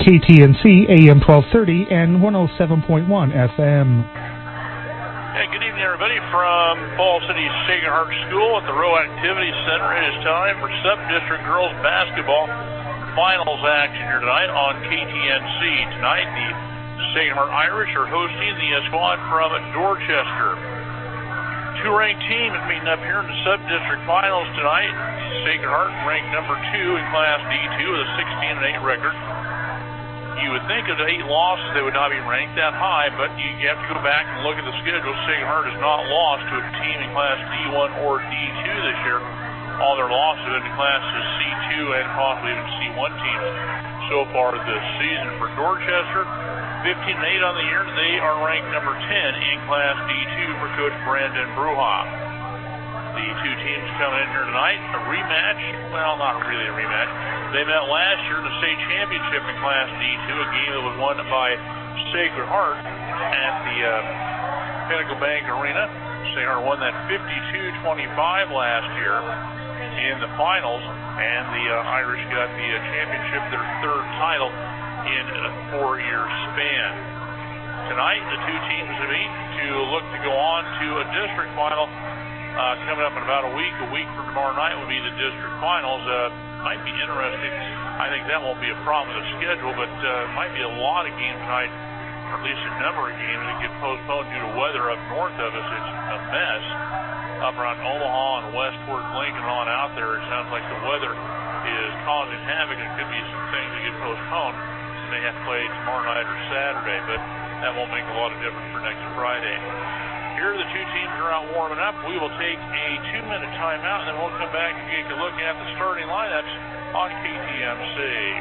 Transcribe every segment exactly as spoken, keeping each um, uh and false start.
K T N C A M twelve thirty and one oh seven point one F M. Hey, good evening, everybody, from Fall City Sacred Heart School at the Row Activity Center. It is time for Sub-District Girls Basketball Finals action here tonight on K T N C. Tonight, the Sacred Heart Irish are hosting the uh, squad from Dorchester. Two ranked teams meeting up here in the Sub-District Finals tonight. Sacred Heart ranked number two in Class D two with a sixteen and eight record. You would think of the eight losses they would not be ranked that high, but you have to go back and look at the schedule. Sacred Heart has not lost to a team in Class D one or D two this year. All their losses have been to Classes C two and possibly even C one teams so far this season. For Dorchester, fifteen and eight on the year. They are ranked number ten in Class D two for Coach Brandon Bruja. The two teams coming in here tonight, a rematch. Well, not really a rematch. They met last year in the state championship in Class D two, a game that was won by Sacred Heart at the uh, Pinnacle Bank Arena. Sacred Heart won that fifty-two twenty-five last year in the finals, and the uh, Irish got the uh, championship, their third title in a four-year span. Tonight, the two teams meet to look to go on to a district final. Uh, coming up in about a week, a week from tomorrow night will be the district finals. Uh, might be interesting. I think that won't be a problem with the schedule, but uh, might be a lot of games tonight, or at least a number of games that get postponed due to weather up north of us. It's a mess. Up around Omaha and westward Lincoln on out there, it sounds like the weather is causing havoc. It could be some things that get postponed. They have to play tomorrow night or Saturday, but that won't make a lot of difference for next Friday. Here the two teams are out warming up. We will take a two-minute timeout, and then we'll come back and take a look at the starting lineups on K T M C.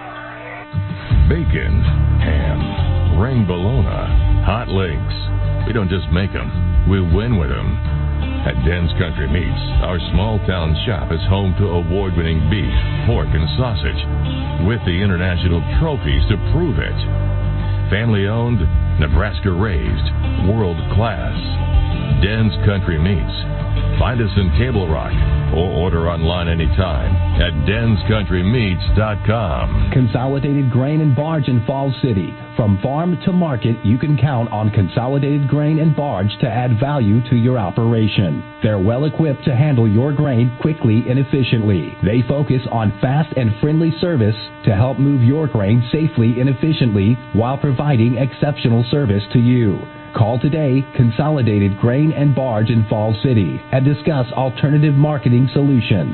Bacon, ham, ring bologna, hot links. We don't just make them, we win with them. At Den's Country Meats, our small-town shop is home to award-winning beef, pork, and sausage, with the international trophies to prove it. Family-owned, Nebraska-raised, world-class. Den's Country Meats. Find us in Table Rock or order online anytime at dens country meats dot com. Consolidated Grain and Barge in Falls City. From farm to market, you can count on Consolidated Grain and Barge to add value to your operation. They're well equipped to handle your grain quickly and efficiently. They focus on fast and friendly service to help move your grain safely and efficiently while providing exceptional service to you. Call today, Consolidated Grain and Barge in Falls City, and discuss alternative marketing solutions.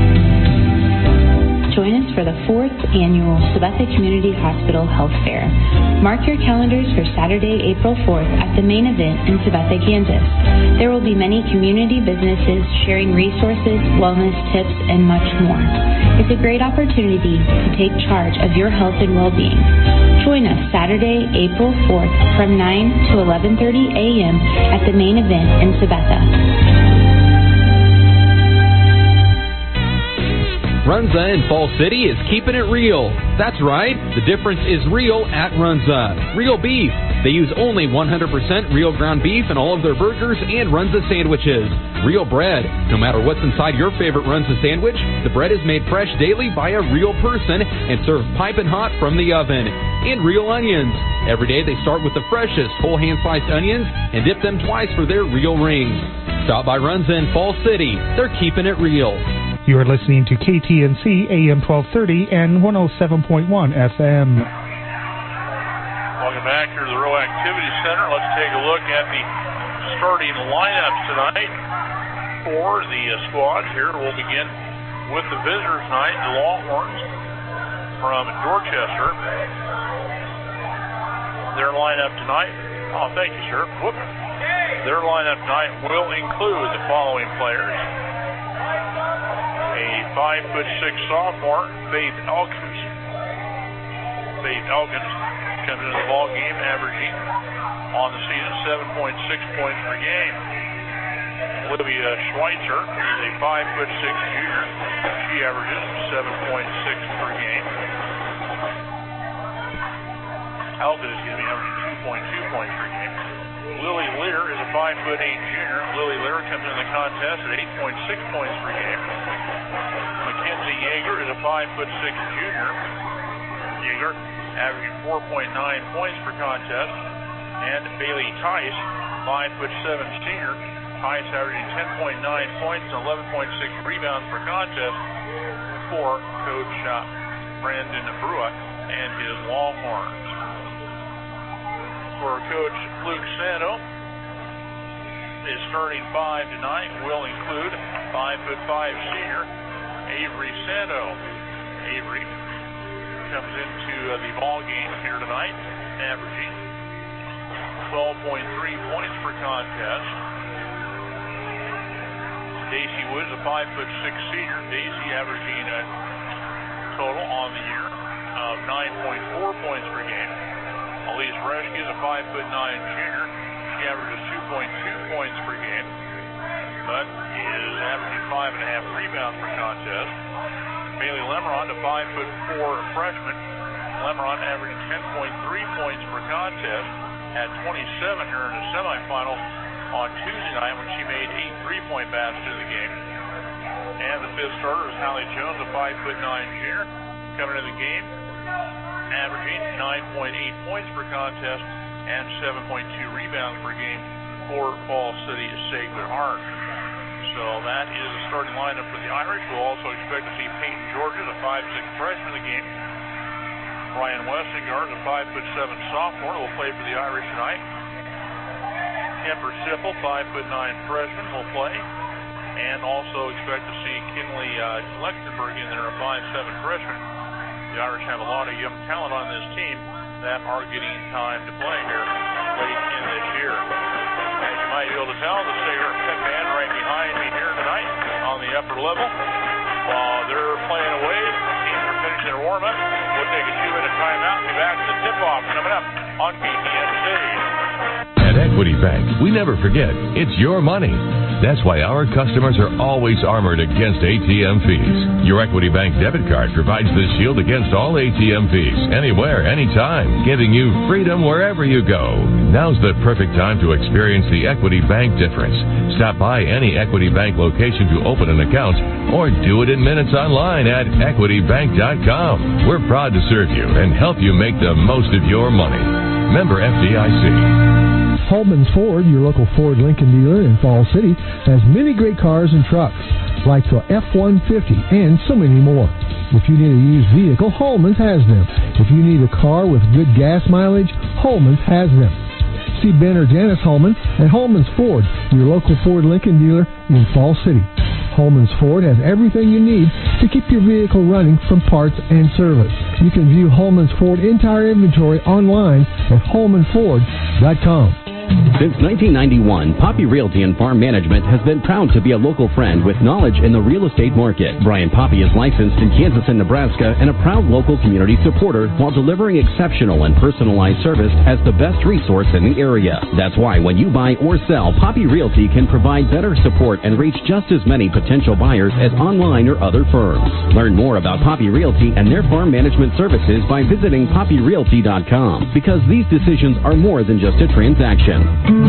Join us for the fourth annual Sabetha Community Hospital Health Fair. Mark your calendars for Saturday, April fourth at the main event in Sabetha, Kansas. There will be many community businesses sharing resources, wellness tips, and much more. It's a great opportunity to take charge of your health and well-being. Join us Saturday, April fourth from nine to eleven thirty a.m. at the main event in Sabetha. Runza in Falls City is keeping it real. That's right, the difference is real at Runza. Real beef. They use only one hundred percent real ground beef in all of their burgers and Runza sandwiches. Real bread. No matter what's inside your favorite Runza sandwich, the bread is made fresh daily by a real person and served piping hot from the oven. And real onions. Every day they start with the freshest whole hand-sliced onions and dip them twice for their real rings. Stop by Runza in Falls City. They're keeping it real. You are listening to K T N C A M twelve thirty and one oh seven point one F M. Welcome back here to the Row Activity Center. Let's take a look at the starting lineups tonight for the uh, squads here. We'll begin with the visitors tonight, the Longhorns from Dorchester. Their lineup tonight, oh, thank you, sir. Whoop. Their lineup tonight will include the following players. A five foot six sophomore, Faith Elkins. Faith Elkins comes into the ball game averaging on the season seven point six points per game. Olivia Schweitzer is a five foot six junior. She averages seven point six per game. Elkins, excuse me, averaging two point two points per game. Lily Lear is a five foot eight junior. Lily Lear comes into the contest at eight point six points per game. Mackenzie Yeager is a five foot six junior. Yeager averaging four point nine points per contest. And Bailey Tice, five foot seven senior. Tice averaging ten point nine points and eleven point six rebounds per contest for Coach uh, Brandon Brua and his Longhorns. For Coach Luke Santo, his starting five tonight will include five foot five senior Avery Santo. Avery comes into uh, the ball game here tonight, averaging twelve point three points per contest. Daisy Woods, a five foot six senior. Daisy averaging a total on the year of nine point four points per game. Elise Reschke is a five foot nine junior. She averages two point two points per game, but is averaging five and a half rebounds per contest. Bailey Lemron, a five foot four freshman. Lemron averaging ten point three points per contest. Had twenty-seven here in the semifinal on Tuesday night when she made eight three-point baskets in the game. And the fifth starter is Hallie Jones, a five foot nine junior, coming into the game, averaging nine point eight points per contest and seven point two rebounds per game for Fall City Sacred Heart. So that is the starting lineup for the Irish. We'll also expect to see Peyton Georges, a five six freshman in the game. Brian Westingard, a five foot seven sophomore, will play for the Irish tonight. Kemper Sipple, five foot nine freshman, will play. And also expect to see Kinley uh, Lechtenberg in there, a five seven freshman. The Irish have a lot of young talent on this team that are getting time to play here late in this year. As you might be able to tell, the Sacred Pep band right behind me here tonight on the upper level. While they're playing away, teams are finishing their warm-up. We'll take a two-minute timeout and be back to the tip-off coming up on K T N C. At Equity Bank, we never forget, it's your money. That's why our customers are always armored against A T M fees. Your Equity Bank debit card provides the shield against all A T M fees, anywhere, anytime, giving you freedom wherever you go. Now's the perfect time to experience the Equity Bank difference. Stop by any Equity Bank location to open an account, or do it in minutes online at equity bank dot com. We're proud to serve you and help you make the most of your money. Member F D I C. Holman's Ford, your local Ford Lincoln dealer in Fall City, has many great cars and trucks, like the F one fifty and so many more. If you need a used vehicle, Holman's has them. If you need a car with good gas mileage, Holman's has them. See Ben or Janice Holman at Holman's Ford, your local Ford Lincoln dealer in Fall City. Holman's Ford has everything you need to keep your vehicle running from parts and service. You can view Holman's Ford entire inventory online at holman ford dot com. Since nineteen ninety-one, Poppy Realty and Farm Management has been proud to be a local friend with knowledge in the real estate market. Brian Poppy is licensed in Kansas and Nebraska and a proud local community supporter while delivering exceptional and personalized service as the best resource in the area. That's why when you buy or sell, Poppy Realty can provide better support and reach just as many potential buyers as online or other firms. Learn more about Poppy Realty and their farm management services by visiting poppy realty dot com, because these decisions are more than just a transaction.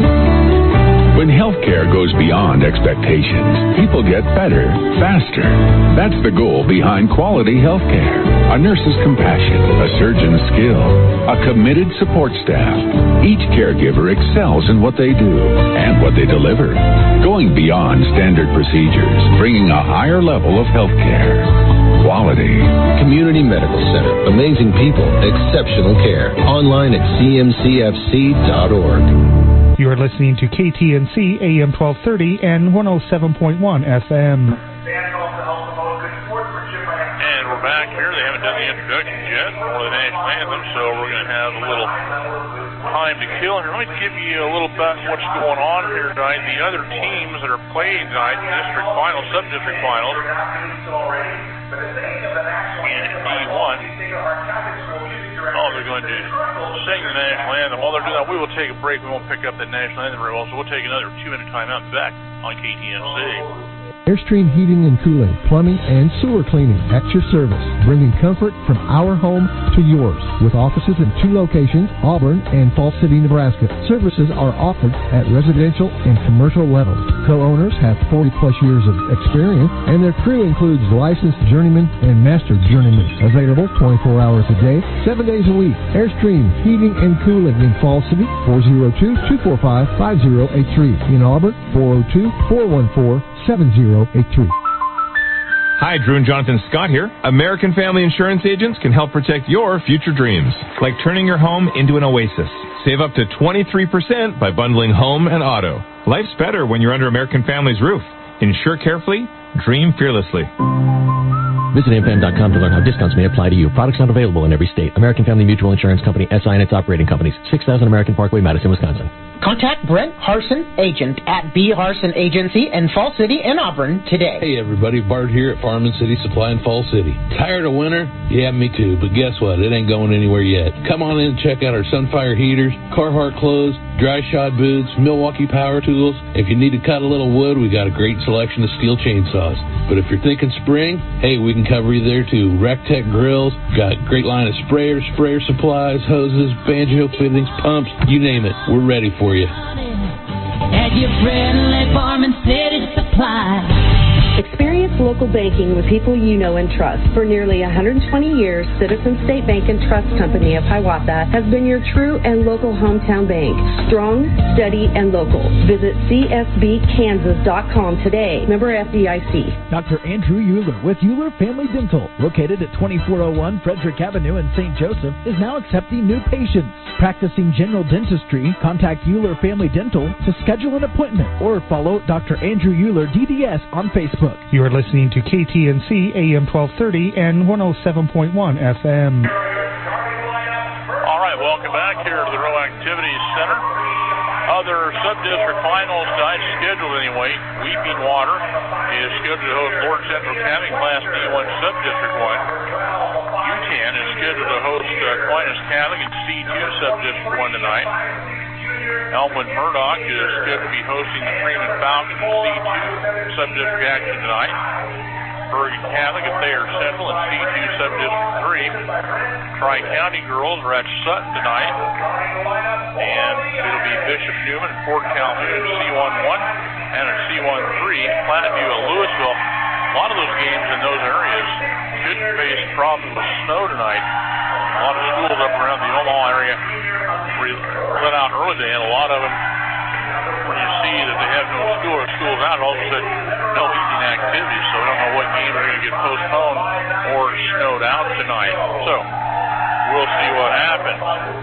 When healthcare goes beyond expectations, people get better, faster. That's the goal behind quality healthcare. A nurse's compassion, a surgeon's skill, a committed support staff. Each caregiver excels in what they do and what they deliver, going beyond standard procedures, bringing a higher level of healthcare. Quality. Community Medical Center. Amazing people. Exceptional care. Online at c m c f c dot org. You are listening to K T N C A M twelve thirty and one oh seven point one F M. And we're back here. They haven't done the introductions yet or the national anthem, so we're going to have a little time to kill here. Let me give you a little about what's going on here tonight. The other teams that are playing tonight, district finals, sub-district finals, in D one. Oh, they're going to sing the national anthem. While they're doing that, we will take a break. We won't pick up the national anthem very well, so we'll take another two-minute timeout back on K T N C. Airstream Heating and Cooling, Plumbing, and Sewer Cleaning at your service, bringing comfort from our home to yours. With offices in two locations, Auburn and Falls City, Nebraska. Services are offered at residential and commercial levels. Co-owners have forty plus years of experience, and their crew includes licensed journeymen and master journeymen. Available twenty-four hours a day, seven days a week. Airstream Heating and Cooling in Falls City, four oh two, two four five, five oh eight three. In Auburn, four oh two, four one four, seven oh eight three. Hi, Drew and Jonathan Scott here. American Family Insurance agents can help protect your future dreams, like turning your home into an oasis. Save up to twenty-three percent by bundling home and auto. Life's better when you're under American Family's roof. Insure carefully, dream fearlessly. Visit A M F M dot com to learn how discounts may apply to you. Products not available in every state. American Family Mutual Insurance Company, S I and its operating companies. six thousand American Parkway, Madison, Wisconsin. Contact Brent Harson, agent at B. Harson Agency in Fall City and Auburn today. Hey everybody, Bart here at Farm and City Supply in Fall City. Tired of winter? Yeah, me too, but guess what? It ain't going anywhere yet. Come on in and check out our Sunfire heaters, Carhartt clothes, dry shod boots, Milwaukee power tools. If you need to cut a little wood, we got a great selection of steel chainsaws. But if you're thinking spring, hey, we can cover you there too. Rectech grills, got a great line of sprayers, sprayer supplies, hoses, banjo fittings, pumps, you name it. We're ready for you. At your friendly Farm and City Supply. Experience local banking with people you know and trust. For nearly one hundred twenty years, Citizen State Bank and Trust Company of Hiawatha has been your true and local hometown bank. Strong, steady, and local. Visit C S B kansas dot com today. Member F D I C. Doctor Andrew Euler with Euler Family Dental, located at twenty-four oh one Frederick Avenue in Saint Joseph, is now accepting new patients. Practicing general dentistry, contact Euler Family Dental to schedule an appointment or follow Doctor Andrew Euler D D S on Facebook. You are listening to K T N C A M twelve thirty and one oh seven point one F M. All right, welcome back here to the Rural Activities Center. Other sub-district finals tonight scheduled anyway. Weeping Water is scheduled to host Lord Central County Class D one Sub-District one. U T A N is scheduled to host uh, Aquinas Catholic in C two Sub-District one tonight. Elmwood Murdoch is scheduled to be hosting the Freeman Falcons in C two Sub-District action tonight. Bergen Catholic at Thayer Central in C two Sub-District three. Tri-County girls are at Sutton tonight. And it'll be Bishop Newman, Fort Calhoun in C one one and in C one three. Platteview at Louisville. A lot of those games in those areas could face problems with snow tonight. A lot of schools up around the Omaha area let out early today, and a lot of them, when you see that they have no school or school's out, all of a sudden no evening activities, so I don't know what games are going to get postponed or snowed out tonight. So we'll see what happens.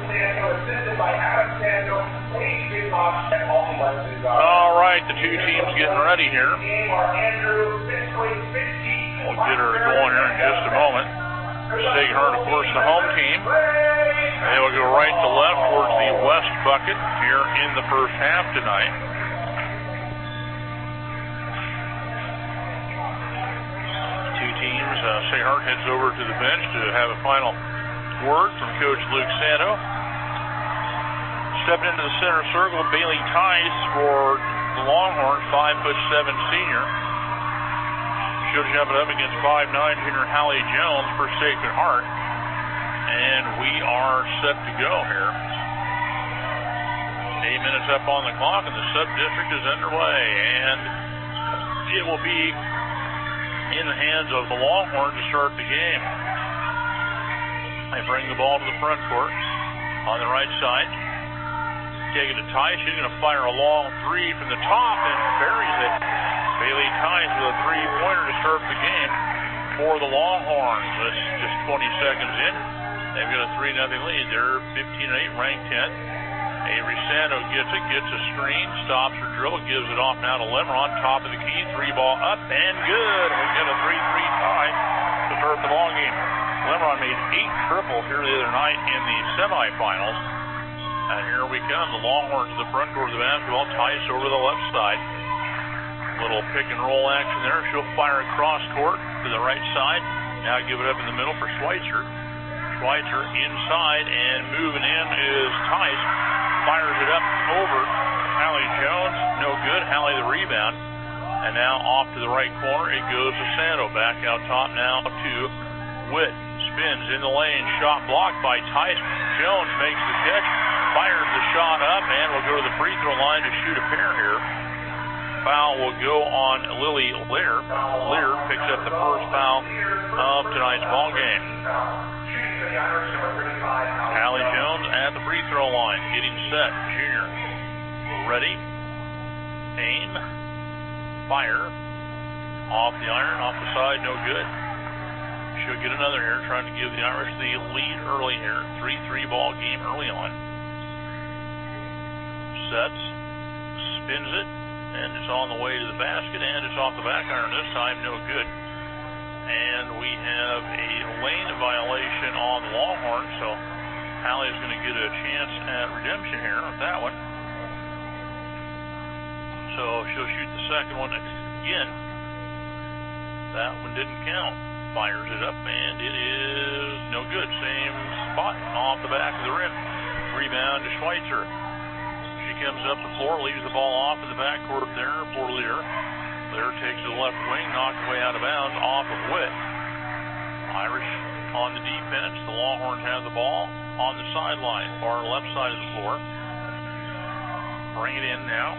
All right, the two teams getting ready here. We'll get her going here in just a moment. Sagan Hurd, of course, the home team. They will go right to left towards the west bucket here in the first half tonight. Two teams. Uh, Sagan Hurd heads over to the bench to have a final word from Coach Luke Santo. Stepping into the center circle, Bailey Tice for the Longhorns, five foot seven senior. She'll jump it up against five nine junior Hallie Jones for Sacred Heart. And we are set to go here. Eight minutes up on the clock, and the sub-district is underway. And it will be in the hands of the Longhorns to start the game. They bring the ball to the front court on the right side. Take it to Tice. She's going to fire a long three from the top and buries it. Bailey Tice with a three-pointer to start the game for the Longhorns. That's just twenty seconds in. They've got a three nothing lead. They're fifteen and eight, ranked tenth. Avery Santo gets it, gets a screen, stops her dribble, gives it off now to Lemron, top of the key, three ball up and good. We get a three three tie to start the ball game. Lemron made eight triples here the other night in the semifinals. And here we come. The Longhorns to the front court of the basketball. Tice over the left side. Little pick and roll action there. She'll fire across court to the right side. Now give it up in the middle for Schweitzer. Schweitzer inside, and moving in is Tice. Fires it up over Hallie Jones. No good. Hallie the rebound. And now off to the right corner, it goes to Sando. Back out top now to Witt. Spins in the lane, shot blocked by Tyson. Jones makes the catch, fires the shot up, and will go to the free throw line to shoot a pair here. Foul will go on Lily Lear. Lear picks up the first foul of tonight's ball game. Hallie Jones at the free throw line, getting set. Junior ready, aim, fire, off the iron, off the side, no good. She'll get another here, trying to give the Irish the lead early here. three three ball game early on. Sets, spins it, and it's on the way to the basket, and it's off the back iron this time, no good. And we have a lane violation on the Longhorn, so Hallie is going to get a chance at redemption here with that one. So she'll shoot the second one again. That one didn't count. Fires it up, and it is no good. Same spot off the back of the rim. Rebound to Schweitzer. She comes up the floor, leaves the ball off in the backcourt there for Lear. Lear takes to the left wing, knocked away out of bounds off of Witt. Irish on the defense. The Longhorns have the ball on the sideline, far left side of the floor. Bring it in now.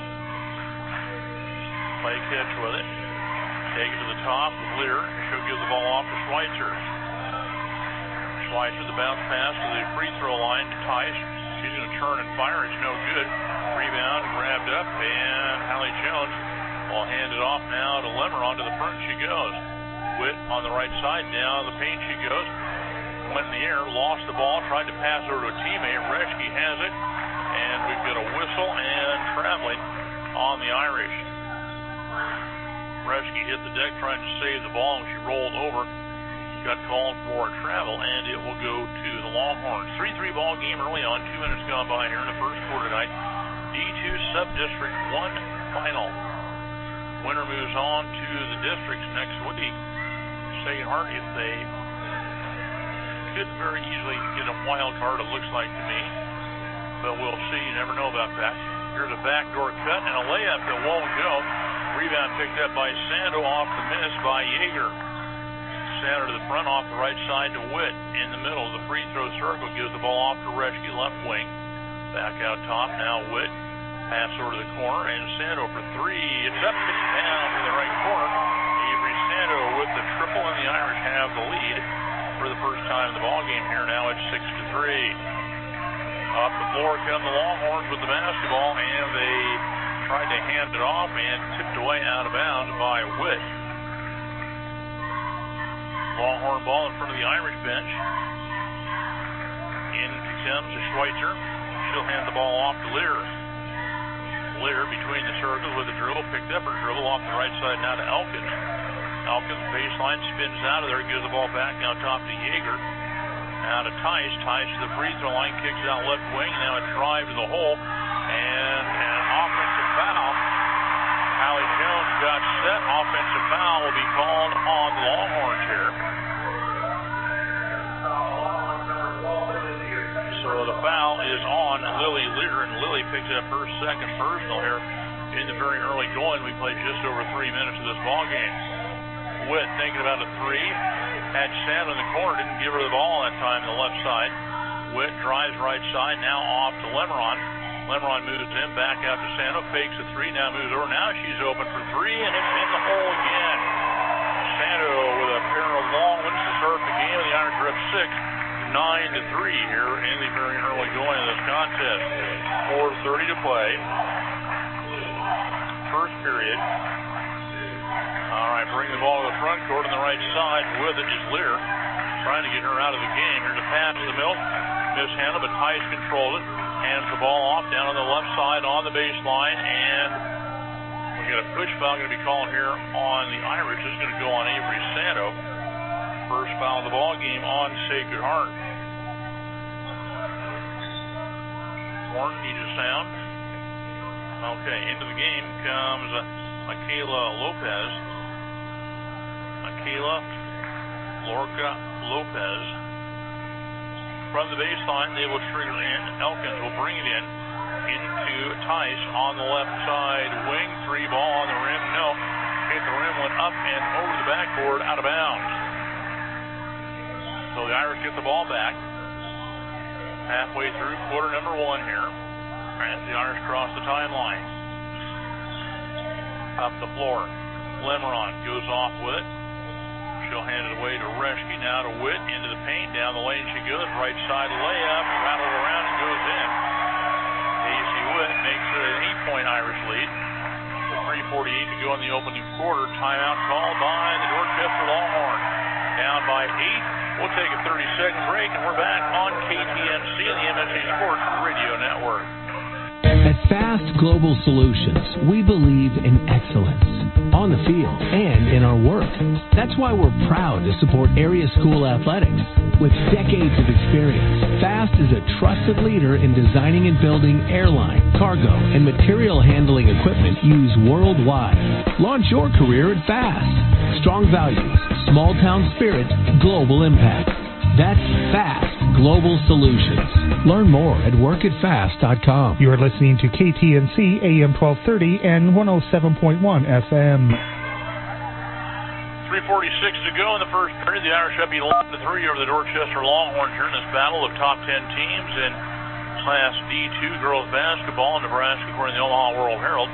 Play catch with it. Take it to the top with Lear. She'll give the ball off to Schweitzer. Schweitzer, the bounce pass to the free throw line to Tice. She's going to turn and fire. It's no good. Rebound, grabbed up, and Hallie Jones will hand it off now to Lemmer. Onto the front she goes. Witt on the right side. Down the paint she goes. Went in the air, lost the ball, tried to pass over to a teammate. Reschke has it, and we've got a whistle and traveling on the Irish. Reschke hit the deck trying to save the ball, and she rolled over. Got called for travel, and it will go to the Longhorns. three three ball game early on. Two minutes gone by here in the first quarter tonight. D two Sub-District one final. Winner moves on to the districts next week. Sacred Heart, if they could very easily get a wild card, it looks like to me. But we'll see. You never know about that. Here's a backdoor cut and a layup that won't go. Rebound picked up by Sando, off the miss by Yeager. Sando to the front, off the right side to Witt. In the middle of the free throw circle, gives the ball off to Reschke, left wing. Back out top, now Witt. Pass over to the corner, and Sando for three. It's up, it's down to the right corner. Avery Sando with the triple, and the Irish have the lead for the first time in the ballgame here. Now it's six to three. Off the floor come the Longhorns with the basketball, and they tried to hand it off and tipped away out of bounds by Witt. Longhorn ball in front of the Irish bench. In comes to Schweitzer. She'll hand the ball off to Lear. Lear between the circles with a dribble, picked up her dribble off the right side now to Elkins. Elkins baseline, spins out of there, gives the ball back now top to Yeager. Now to Tice. Tice to the free throw line, kicks out left wing. Now a drive to the hole, and an offensive foul. Hallie Jones got set. Offensive foul will be called on the Longhorns here. So the foul is on Lily Lear, and Lily picks up her second personal here in the very early going. We played just over three minutes of this ball game. Witt thinking about a three. Had Sando in the corner, didn't give her the ball that time on the left side. Witt drives right side, now off to Lemmeron. Lemmeron moves in, back out to Sando, fakes a three, now moves over. Now she's open for three, and it's in the hole again. Sando with a pair of long ones to start the game, and the Irish are up six, nine to three here in the very early going of this contest. four thirty to play. First period. All right, bring the ball to the front court on the right side. With it is Lear, trying to get her out of the game. Here's a pass to the middle. Mishandled, but Tice controlled it. Hands the ball off down on the left side on the baseline, and we got a push foul going to be called here on the Irish. This is going to go on Avery Sando. First foul of the ball game on Sacred Heart. Horn needs a sound. Okay, into the game comes uh, Michaela Lopez. Michaela Lorca Lopez. From the baseline, they will trigger in. Elkins will bring it in into Tice on the left side wing. Three ball on the rim. No. hit the rim, went up and over the backboard, out of bounds. So the Irish get the ball back. Halfway through quarter number one here. As the Irish cross the timeline. Up the floor. Lemeron goes off with it. She'll hand it away to Reschke. Now to Witt. Into the paint. Down the lane she goes. Right side layup. Rattles around and goes in. Daisy Witt makes it an eight-point Irish lead. With three forty-eight to go in the opening quarter. Timeout called by the Dorchester Longhorns. Down by eight. We'll take a thirty-second break, and we're back on K T N C and the M S A Sports Radio Network. At Fast Global Solutions, we believe in excellence on the field and in our work. That's why we're proud to support area school athletics. With decades of experience, Fast is a trusted leader in designing and building airline, cargo, and material handling equipment used worldwide. Launch your career at Fast. Strong values, small town spirit, global impact. That's Fast Global Solutions. Learn more at work at fast dot com. You are listening to K T N C A M twelve thirty and one oh seven point one F M. three forty-six to go in the first period. The Irish up eleven to three over the Dorchester Longhorns here in this battle of top ten teams in Class D two girls basketball in Nebraska, according to the Omaha World Herald.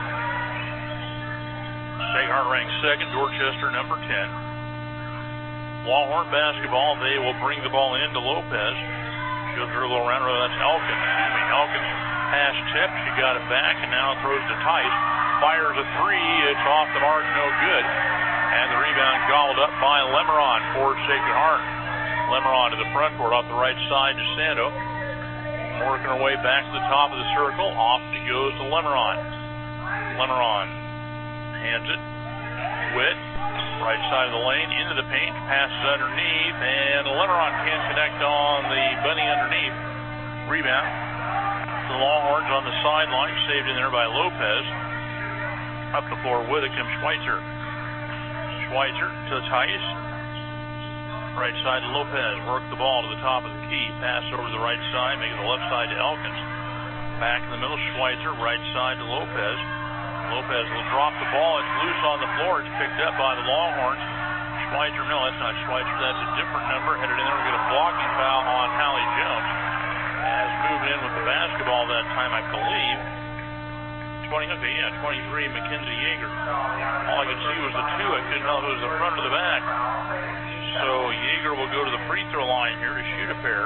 Sacred Heart ranked second, Dorchester number ten. Longhorn basketball, they will bring the ball into Lopez. She'll dribble around, or that's Elkins. Excuse me, Elkins pass tip. She got it back and now throws to Tice. Fires a three. It's off the mark, no good. And the rebound gobbled up by Lemeron for Sacred Heart. Lemeron to the front court off the right side to Sando. Working her way back to the top of the circle. Off she goes to Lemeron. Lemeron hands it. Witt. Right side of the lane, into the paint, passes underneath, and Lemeron can't connect on the bunny underneath. Rebound. The Longhorns on the sideline, saved in there by Lopez. Up the floor with it comes Schweitzer. Schweitzer to Tice. Right side to Lopez. Work the ball to the top of the key. Pass over to the right side, make it the left side to Elkins. Back in the middle, Schweitzer. Right side to Lopez. Lopez will drop the ball. It's loose on the floor. It's picked up by the Longhorns. Schweitzer, no, that's not Schweitzer. That's a different number. Headed in there. We get a blocking foul on Hallie Jones. As moving in with the basketball that time, I believe. twenty, okay, yeah, twenty-three, Mackenzie Yeager. All I could see was the two. I couldn't tell if it was the front or the back. So Yeager will go to the free throw line here to shoot a pair.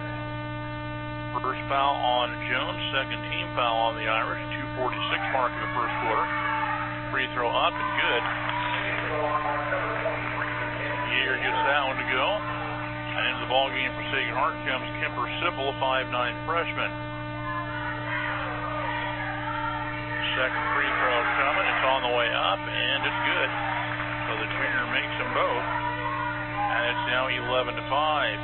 First foul on Jones. Second team foul on the Irish. two forty-six mark in the first quarter. Free throw up and good. Yeager gets that one to go. And into the ball game for Sacred Heart comes Kimber Sipple, a five nine freshman. Second free throw coming. It's on the way up, and it's good. So the junior makes them both. And it's now eleven to five.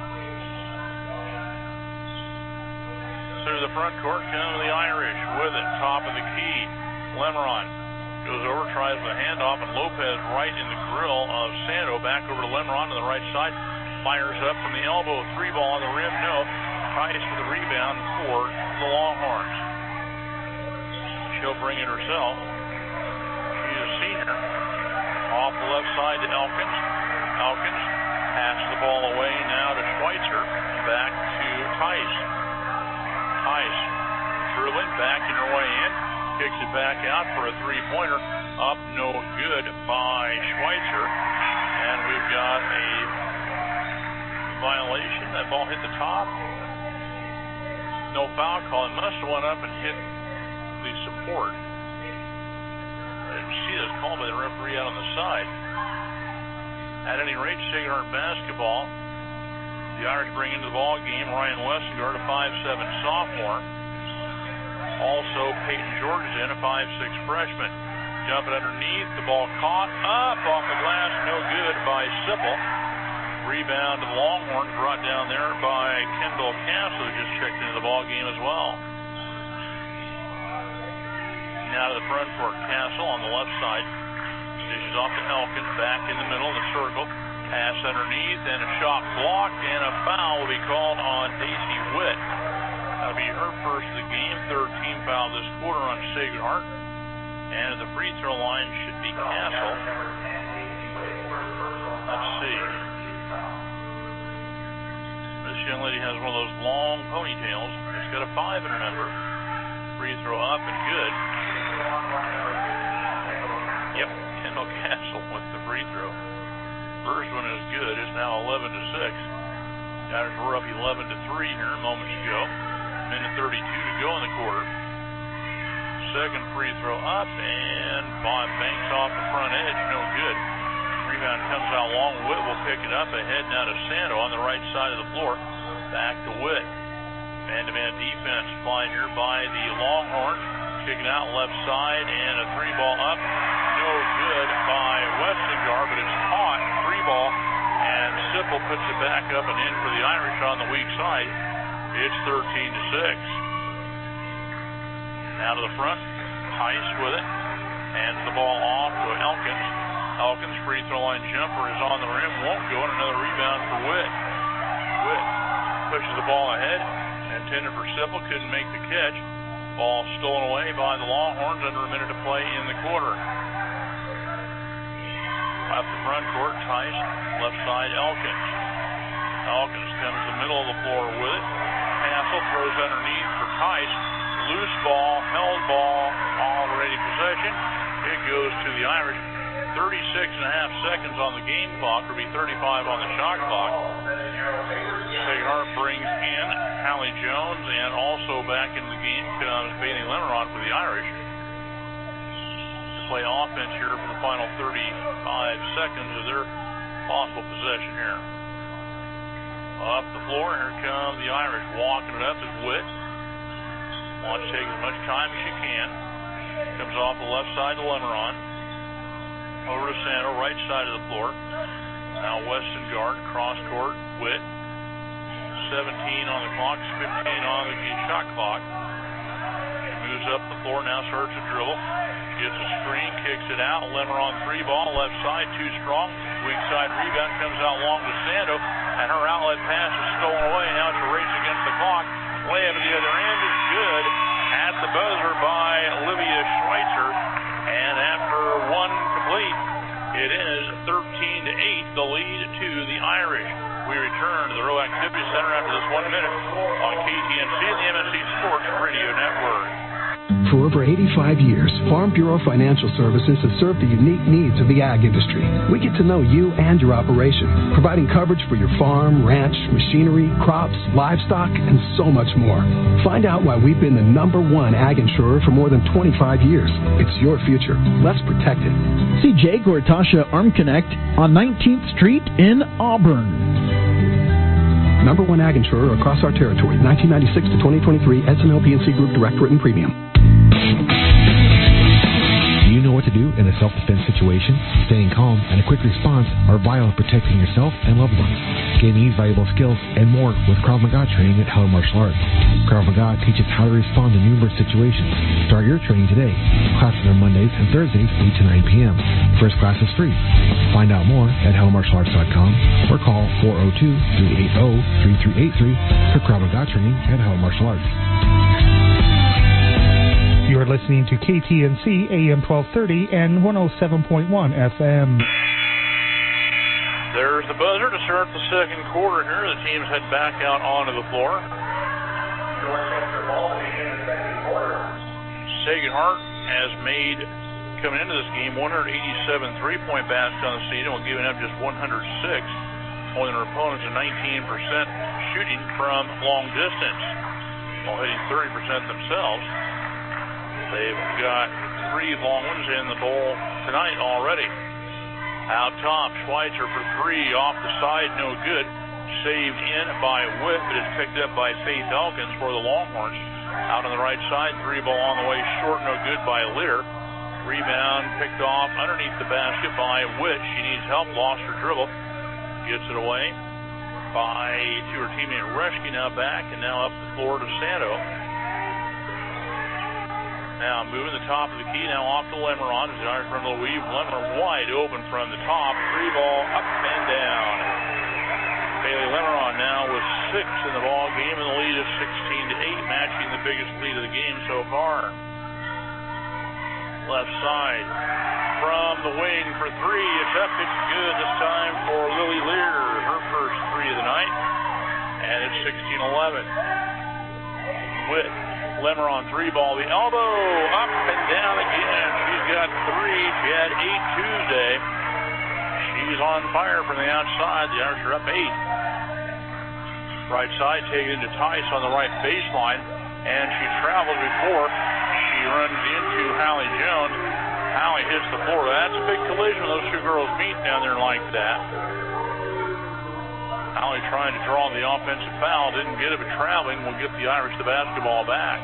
Through the front court comes the Irish with it, top of the key. Lemeron goes over, tries the handoff, and Lopez right in the grill of Sando. Back over to Lemeron to the right side. Fires up from the elbow. Three ball on the rim, no. Tice for the rebound for the Longhorns. She'll bring it herself. She's a senior. Off the left side to Elkins. Elkins passes the ball away now to Schweitzer. Back to Tice. Tice dribbling, backing her way in, kicks it back out for a three-pointer. Up, no good by Schweitzer. And we've got a violation. That ball hit the top. No foul call. It must have went up and hit the support. I didn't see this call by the referee out on the side. At any rate, Sacred Heart basketball. The Irish bring into the ball game Ryan Westengard, a five seven sophomore. Also, Peyton George is in, a five six freshman. Jumping underneath, the ball caught up off the glass, no good by Sipple. Rebound to the Longhorns, brought down there by Kendall Castle, who just checked into the ball game as well. Now to the front court, Castle on the left side. Dishes off to Elkins, back in the middle of the circle. Pass underneath, and a shot blocked, and a foul will be called on Daisy Witt. That'll be her first of the game, third team foul this quarter on Sacred Heart. And at the free throw line should be Castle. Let's see. This young lady has one of those long ponytails. She's got a five in her number. Free throw up and good. Yep, Kendall Castle with the free throw. First one is good. It's now eleven to six. Guys were up eleven to three here moments ago. minute thirty-two to go in the quarter. Second free throw up and Bob banks off the front edge. No good. Rebound comes out long. Witt will pick it up ahead now to Sando on the right side of the floor. Back to Witt. Man-to-man defense flying here by the Longhorns. Kicking out left side and a three ball up. No good by Westengard, but it's caught. Three ball. And Sipple puts it back up and in for the Irish on the weak side. It's thirteen to six. Now to the front. Tice with it. Hands the ball off to Elkins. Elkins' free throw line jumper is on the rim. Won't go. And another rebound for Witt. Witt pushes the ball ahead. Intended for Sipple. Couldn't make the catch. Ball stolen away by the Longhorns under a minute to play in the quarter. Up the front court, Tice, left side, Elkins. Elkins comes to the middle of the floor with it. Castle throws underneath for Tice. Loose ball, held ball, already possession. It goes to the Irish. thirty-six and a half seconds on the game clock. Will be thirty-five on the shot clock. Sacred Heart brings in Hallie Jones, and also back into the game comes Bailey Lemeron for the Irish. Play offense here for the final thirty-five seconds of their possible possession here. Up the floor, here come the Irish. Walking it up is Witt. Wants to take as much time as she can. Comes off the left side to Lemeron. Over to Sando, right side of the floor. Now Westengard, cross court, Witt. seventeen on the clock, fifteen on the shot clock. Moves up the floor, now starts to dribble. Gets a screen, kicks it out. Lemeron three ball, left side, too strong. Weak side rebound comes out long to Sando, and her outlet pass is stolen away. Now it's a race against the clock. Layup at the other end is good at the buzzer by Olivia Schweitzer. And after one complete, it is thirteen to eight, the lead to the Irish. We return to the Rowe Activity Center after this one minute on K T N C and the M S C Sports Radio Network. For over eighty-five years, Farm Bureau Financial Services has served the unique needs of the ag industry. We get to know you and your operation, providing coverage for your farm, ranch, machinery, crops, livestock, and so much more. Find out why we've been the number one ag insurer for more than twenty-five years. It's your future. Let's protect it. See Jay Gortasha Arm Connect on nineteenth Street in Auburn. Number one ag insurer across our territory, nineteen ninety-six to twenty twenty-three, S and L P N C Group Direct Written Premium. Do you know what to do in a self-defense situation? Staying calm and a quick response are vital in protecting yourself and loved ones. Gain these valuable skills and more with Krav Maga training at Helen Martial Arts. Krav Maga teaches how to respond to numerous situations. Start your training today. Classes are Mondays and Thursdays, eight to nine p.m. First class is free. Find out more at helen martial arts dot com or call four oh two, three eight oh, three three eight three for Krav Maga training at Helen Martial Arts. You are listening to K T N C A M twelve thirty and one oh seven point one F M. There's the buzzer to start the second quarter here. The teams head back out onto the floor. Sacred Heart has made, coming into this game, one hundred eighty-seven three-point baskets on the season, while giving up just one hundred six, holding their opponents to nineteen percent shooting from long distance, while hitting thirty percent themselves. They've got three long ones in the bowl tonight already. Out top, Schweitzer for three, off the side, no good. Saved in by Witt, but it's picked up by Faith Elkins for the Longhorns. Out on the right side, three ball on the way, short, no good by Lear. Rebound picked off underneath the basket by Witt. She needs help, lost her dribble. Gets it away by to her teammate Reschke, now back, and now up the floor to Sando. Now moving the top of the key, now off to Lemeron as the Irish run a little weave. Lemeron wide open from the top. Three ball up and down. Bailey Lemeron now with six in the ball game, and the lead is sixteen to eight, matching the biggest lead of the game so far. left side. From the wing for three, it's up, it's good this time for Lily Lear, her first three of the night, and it's sixteen eleven. With Lemmer on three ball, the elbow up and down again. She's got three. She had eight Tuesday. She's on fire from the outside. The Irish are up eight. Right side taken into Tice on the right baseline, and she traveled before she runs into Hallie Jones. Hallie hits the floor. That's a big collision when those two girls meet down there like that. Hallie trying to draw the offensive foul, didn't get it, but traveling will get the Irish the basketball back.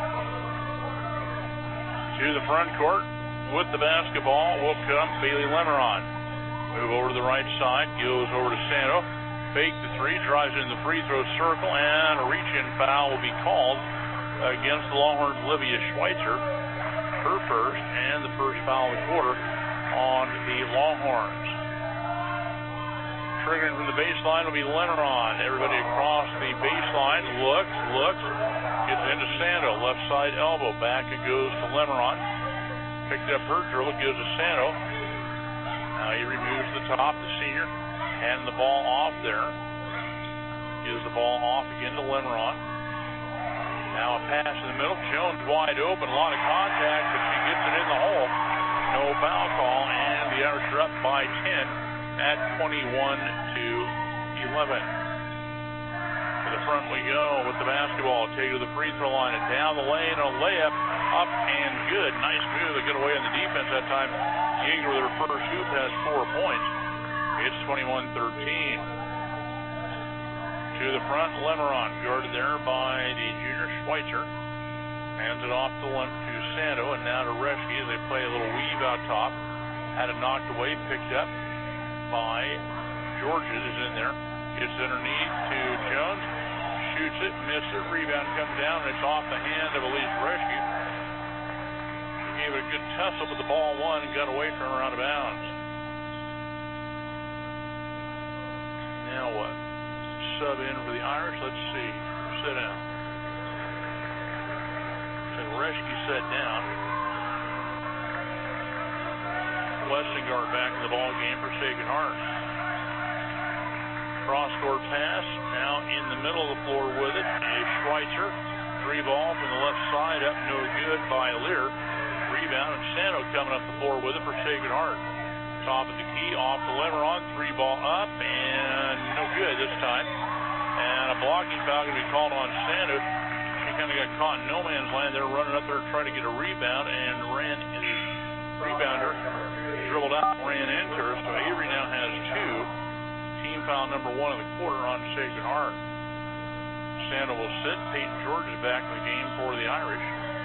To the front court with the basketball will come Bailey Lemeron. Move over to the right side, goes over to Santo. Fake the three, drives into the free throw circle, and a reach-in foul will be called against the Longhorns' Olivia Schweitzer. Her first, and the first foul of the quarter on the Longhorns. Triggering from the baseline will be Lemeron. Everybody across the baseline looks, looks, gets into Santo. Left side elbow, back it goes to Lemeron. Picked up her dribble, gives to Santo. Now he removes the top, the senior, and the ball off there. Gives the ball off again to Lemeron. Now a pass in the middle. Jones wide open. A lot of contact, but she gets it in the hole. No foul call, and the Irish are up by ten at twenty-one to eleven. To the front we go with the basketball. Take to the free throw line and down the lane. A layup up and good. Nice move to get away on the defense that time. Yeager with her first hoop has four points. It's twenty-one thirteen. To the front, Lemeron, guarded there by the junior Schweitzer. Hands it off to, to Santo, and now to Reschke as they play a little weave out top. Had it knocked away, picked up by Georges, is in there. Gets underneath to Jones, shoots it, misses it, rebound comes down, and it's off the hand of Elise Reschke. He gave it a good tussle, but the ball won and got away from her out of bounds. Now what? Sub in for the Irish. Let's see. Sit down. So Reschke sat down. Westengard back in the ball game for Sacred Heart. Cross-court pass. Now in the middle of the floor with it is Schweitzer. Three ball from the left side up, no good by Lear. Rebound, and Santo coming up the floor with it for Sacred Heart. Top of the key, off to Lemeron. Three ball up, and no good this time. And a blocking foul going to be called on Santo. She kind of got caught in no man's land there, running up there trying to get a rebound, and ran in. Rebounder dribbled out and ran into her. So Avery now has two. Team foul number one of the quarter on Sacred Heart. Santo will sit. Peyton George is back in the game for the Irish.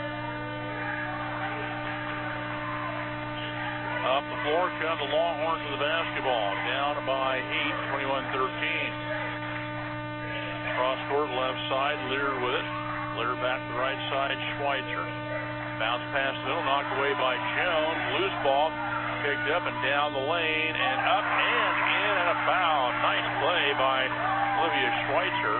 Up the floor come the Longhorns with the basketball. Down by eight, twenty-one thirteen. Cross court left side, Lear with it. Lear back to the right side, Schweitzer. Bounce past the middle, knocked away by Jones. Loose ball, picked up and down the lane, and up and in, and a foul. Nice play by Olivia Schweitzer.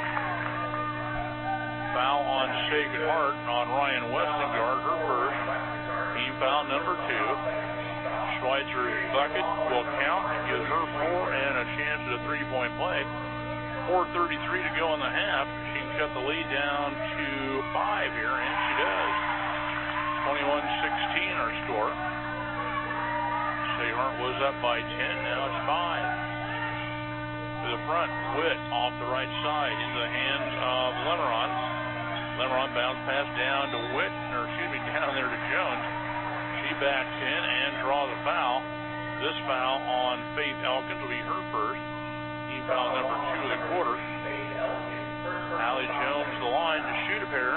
Foul on Sacred Heart on Ryan Westengard, her first. Team foul number two. Schweitzer's bucket will count and gives her four and a chance at a three-point play. four thirty-three to go in the half. She can cut the lead down to five here, and she does. twenty-one sixteen our score. Sacred Heart was up by ten. Now it's five. To the front, Witt off the right side into the hands of Lemeron. Lemeron bounce pass down to Witt, or excuse me, down there to Jones. She backs in and draws a foul. This foul on Faith Elkins will be her first. Team foul number two of the quarter. Hallie Jones the line to shoot a pair.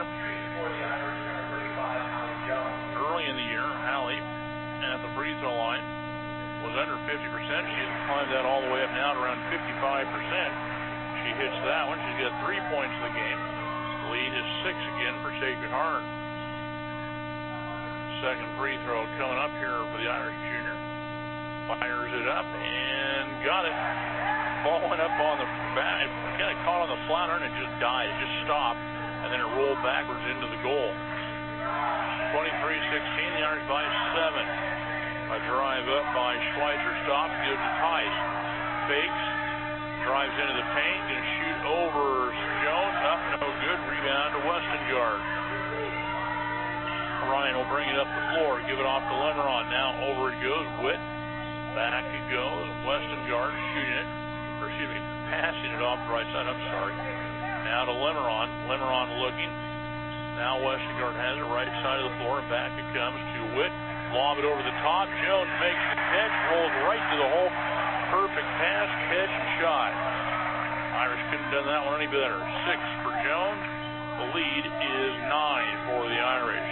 Early in the year, Hallie at the free throw line was under fifty percent. She has climbed that all the way up now to around fifty-five percent. She hits that one. She's got three points in the game. The lead is six again for Sacred Heart. Second free throw coming up here for the Irish junior. Fires it up and got it. Ball went up on the back. It kind of caught on the flat iron and it just died. It just stopped, and then it rolled backwards into the goal. twenty-three sixteen, the Irish by seven. A drive up by Schweitzer, stops, gives to Tice. Fakes, drives into the paint, gonna shoot over Jones, up, no good. Rebound to Westengard. Ryan will bring it up the floor, give it off to Lemeron. Now over it goes. Witt, back it goes. Westengard shooting it, or excuse me, passing it off the right side. I'm sorry. Now to Lemeron. Lemeron looking. Now Westengard has it right side of the floor, and back it comes to Witt. Lob it over the top. Jones makes the catch, rolls right to the hole. Perfect pass, catch, and shot. Irish couldn't have done that one any better. Six for Jones. The lead is nine for the Irish.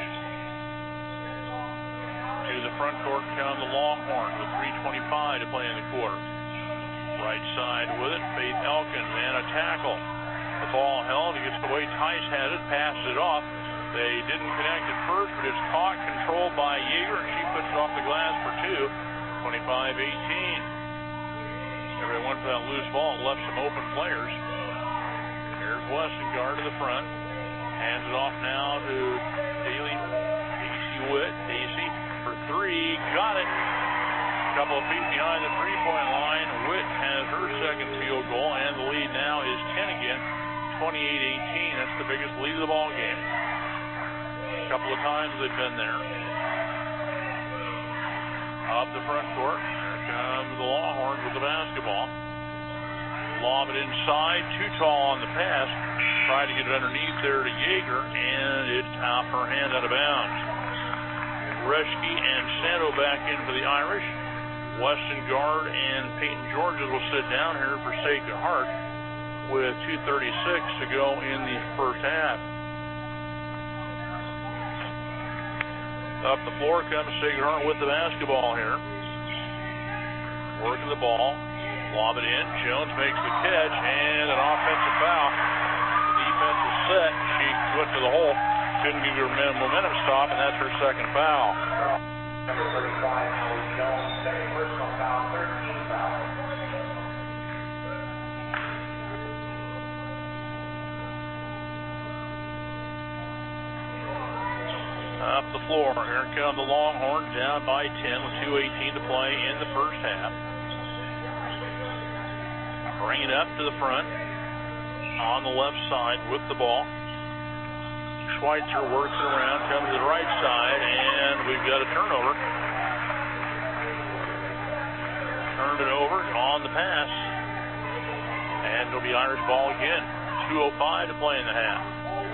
To the front court come the Longhorns with three twenty-five to play in the quarter. Right side with it, Faith Elkins, and a tackle. The ball held, he gets the way Tice had it, passes it off. They didn't connect at first, but it's caught, controlled by Yeager, and she puts it off the glass for two. twenty-five eighteen. Everybody went for that loose ball, left some open players. Here's Westengard to the front. Hands it off now to Daly, Daisy Witt. Daisy for three, got it. A couple of feet behind the three-point line. Witt has her second field goal, and the lead now is ten again, twenty-eight eighteen. That's the biggest lead of the ball game. A couple of times they've been there. Up the front court. Here comes the Longhorns with the basketball. Lob it inside. Too tall on the pass. Tried to get it underneath there to Yeager, and it's off her hand out of bounds. Reschke and Santo back in for the Irish. Westengard and Peyton Georges will sit down here for Sacred Heart with two thirty-six to go in the first half. Up the floor comes Sacred Heart with the basketball here. Working the ball. Lob it in. Jones makes the catch, and an offensive foul. The defense is set. She went to the hole. Couldn't give her momentum stop, and that's her second foul. Number thirty-five, Alex Jones, second personal foul, thirteen foul. Up the floor. Here come the Longhorns down by ten with two eighteen to play in the first half. Bring it up to the front on the left side with the ball. Schweitzer works it around, comes to the right side, and we've got a turnover. Turned it over on the pass. And it'll be Irish ball again. two oh five to play in the half.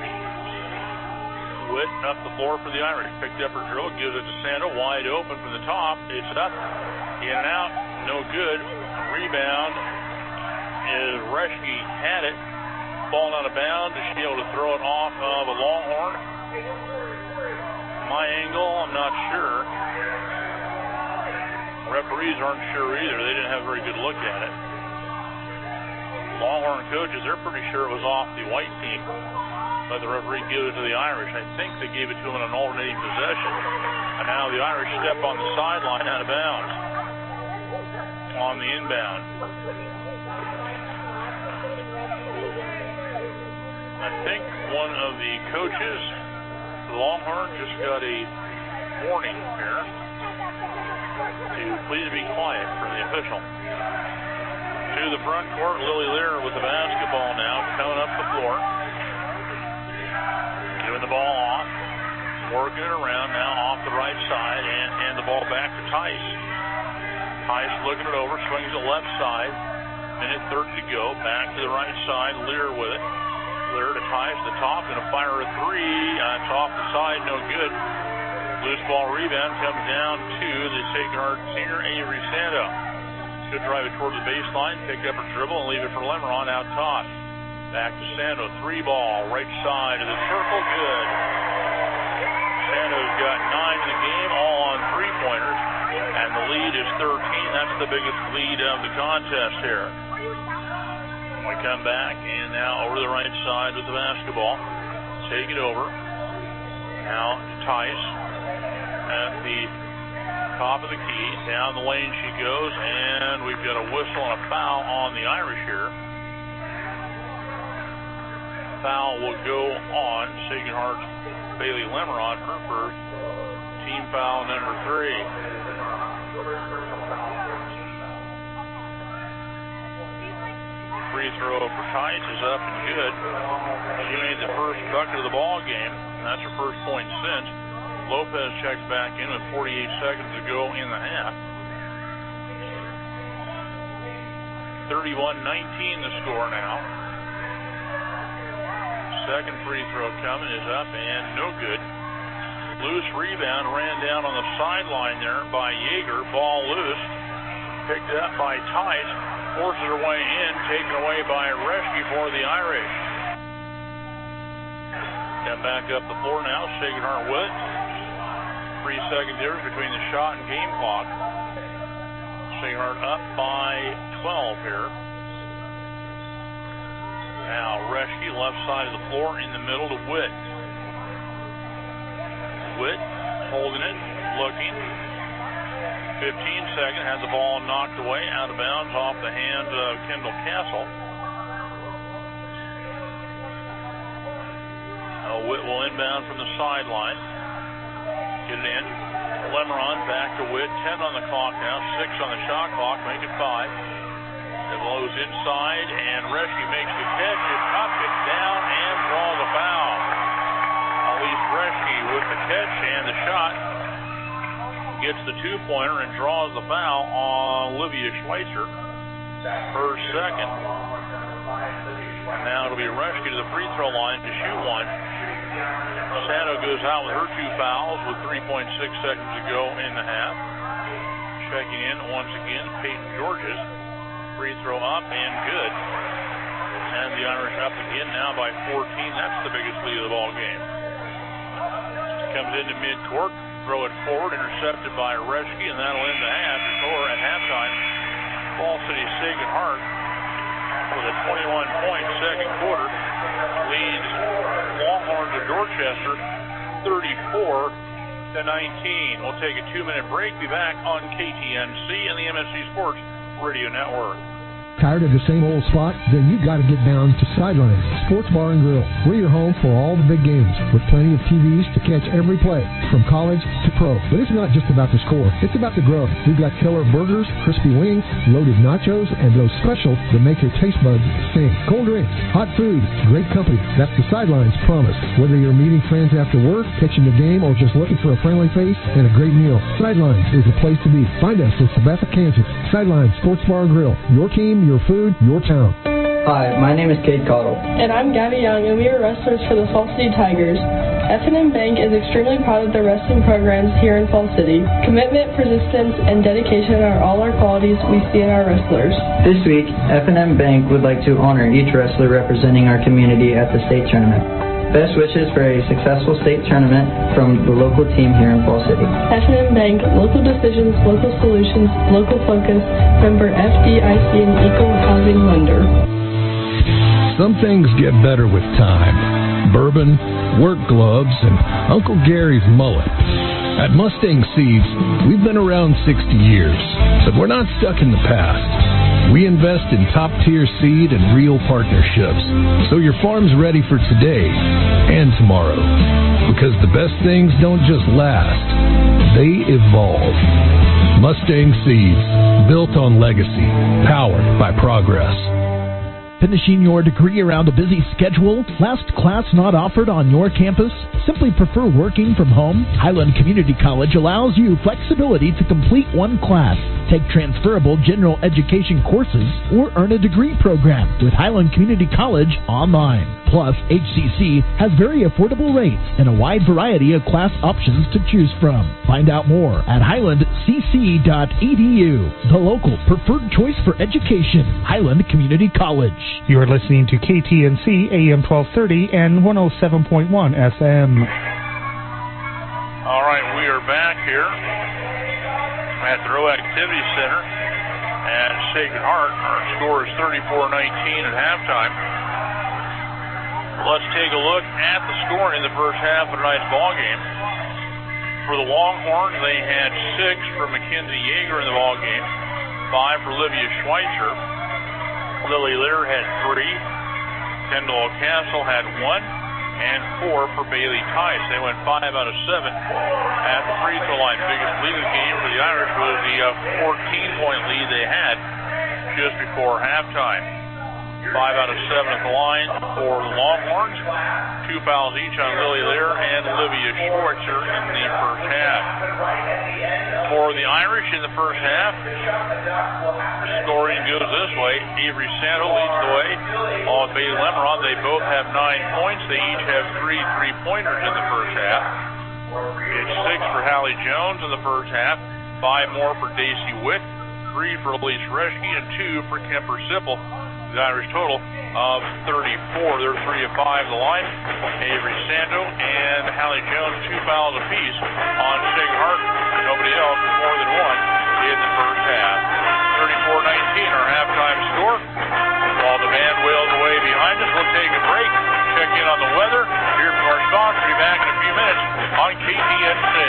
Witt up the floor for the Irish. Picked up her dribble, gives it to Santa, wide open from the top. It's up, in and out, no good. Rebound is Reschke, had it. Falling out of bounds. Is she able to throw it off of a Longhorn? My angle, I'm not sure. Referees aren't sure either. They didn't have a very good look at it. Longhorn coaches, they're pretty sure it was off the white team. But the referee gave it to the Irish. I think they gave it to them in an alternating possession. And now the Irish step on the sideline out of bounds. On the inbound. I think one of the coaches, the Longhorn, just got a warning here to please be quiet for the official. To the front court, Lily Lear with the basketball now, coming up the floor. Giving the ball off, working it around now off the right side, and, and the ball back to Tice. Tice looking it over, swings it left side. Minute thirty to go, back to the right side, Lear with it. Lear to Tice, the top, going to fire a three. Uh, it's off the side, no good. Loose ball rebound comes down to the Sacred Heart senior, Avery Santo. Should drive it toward the baseline, pick up her dribble, and leave it for Lemeron out top. Back to Santo, three ball, right side of the circle, good. Santo's got nine in the game, all on three-pointers, and the lead is thirteen. That's the biggest lead of the contest here. We come back, and now over the right side with the basketball. Take it over. Now to Tice at the top of the key. Down the lane she goes, and we've got a whistle and a foul on the Irish here. foul will go on Sacred Heart's Bailey Lemron, her first team foul number three. Free throw for Tice is up and good. She made the first bucket of the ball game. That's her first point since. Lopez checks back in with forty-eight seconds to go in the half. thirty-one nineteen the score now. Second free throw coming is up and no good. Loose rebound, ran down on the sideline there by Yeager. Ball loose. Picked up by Tice. Forces her way in. Taken away by Reschke for the Irish. Come back up the floor now. Sacred Heart with it. Three second difference between the shot and game clock. Sacred Heart up by twelve here. Now Reschke, left side of the floor, in the middle to Witt. Witt holding it, looking. fifteen second, has the ball knocked away, out of bounds, off the hand of Kendall Castle. Now Witt will inbound from the sideline. Get it in. Lemron back to Witt. ten on the clock now. six on the shot clock. Make it five. It blows inside, and Reschke makes the catch. It's up, it's down, and draws a foul. Elise Reschke with the catch and the shot. Gets the two-pointer and draws the foul on Olivia Schweitzer. Her second. Now it'll be Reschke to the free throw line to shoot one. Sato goes out with her two fouls with three point six seconds to go in the half. Checking in once again, Peyton Georges. Free throw up and good. And the Irish up again now by fourteen. That's the biggest lead of the ball game. Comes into midcourt, throw it forward, intercepted by Reschke, and that'll end the half. Or at halftime, Fall City Sacred Heart with a twenty-one point second quarter leads Longhorns of Dorchester thirty-four to nineteen. We'll take a two-minute break. Be back on K T N C and the M S C Sports Radio Network. Tired of the same old spot? Then you got to get down to Sidelines Sports Bar and Grill. We're your home for all the big games with plenty of T Vs to catch every play from college to pro. But it's not just about the score. It's about the grub. We've got killer burgers, crispy wings, loaded nachos, and those specials that make your taste buds sing. Cold drinks, hot food, great company. That's the Sidelines promise. Whether you're meeting friends after work, catching the game, or just looking for a friendly face and a great meal, Sidelines is the place to be. Find us in Sabetha, Kansas. Sidelines Sports Bar and Grill. Your team, your food, your town. Hi, my name is Cade Cottle. And I'm Gabby Young, and we are wrestlers for the Fall City Tigers. F and M Bank is extremely proud of their wrestling programs here in Fall City. Commitment, persistence, and dedication are all our qualities we see in our wrestlers. This week, F and M Bank would like to honor each wrestler representing our community at the state tournament. Best wishes for a successful state tournament from the local team here in Fall City. F and M Bank, local decisions, local solutions, local focus, member F D I C and equal housing lender. Some things get better with time. Bourbon, work gloves, and Uncle Gary's mullet. At Mustang Seeds, we've been around sixty years, but we're not stuck in the past. We invest in top-tier seed and real partnerships, so your farm's ready for today and tomorrow. Because the best things don't just last, they evolve. Mustang Seeds, built on legacy, powered by progress. Finishing your degree around a busy schedule? Last class not offered on your campus? Simply prefer working from home? Highland Community College allows you flexibility to complete one class, take transferable general education courses, or earn a degree program with Highland Community College online. Plus, H C C has very affordable rates and a wide variety of class options to choose from. Find out more at highland c c dot e d u, the local preferred choice for education, Highland Community College. You are listening to K T N C A M twelve thirty and one oh seven point one F M. All right, we are back here at the Rowe Activity Center at Sacred Heart. Our score is thirty-four nineteen at halftime. Let's take a look at the score in the first half of tonight's ball game. For the Longhorns, they had six for Mackenzie Yeager in the ball game, five for Olivia Schweitzer. Lily Lear had three. Kendall Castle had one and four for Bailey Tice. They went five out of seven at the free throw line. Biggest lead of the game for the Irish was the fourteen-point lead they had just before halftime. Five out of seven at the line for the Longhorns. Two fouls each on Lily Lear and Olivia Schwartzer in the first half. For the Irish in the first half, scoring goes this way. Avery Santo leads the way. On Bailey Lemeron, they both have nine points. They each have three three-pointers in the first half. It's six for Hallie Jones in the first half. Five more for Daisy Witt. Three for Elise Reschke and two for Kemper Sipple. The Irish total of thirty-four. They're three of five at the line. Avery Santo and Hallie Jones, two fouls apiece on Sacred Heart. Nobody else with more than one in the first half. thirty-four nineteen, our halftime score. While the band wails away behind us, we'll take a break, check in on the weather, hear from our sponsor. Be back in a few minutes on K T N C.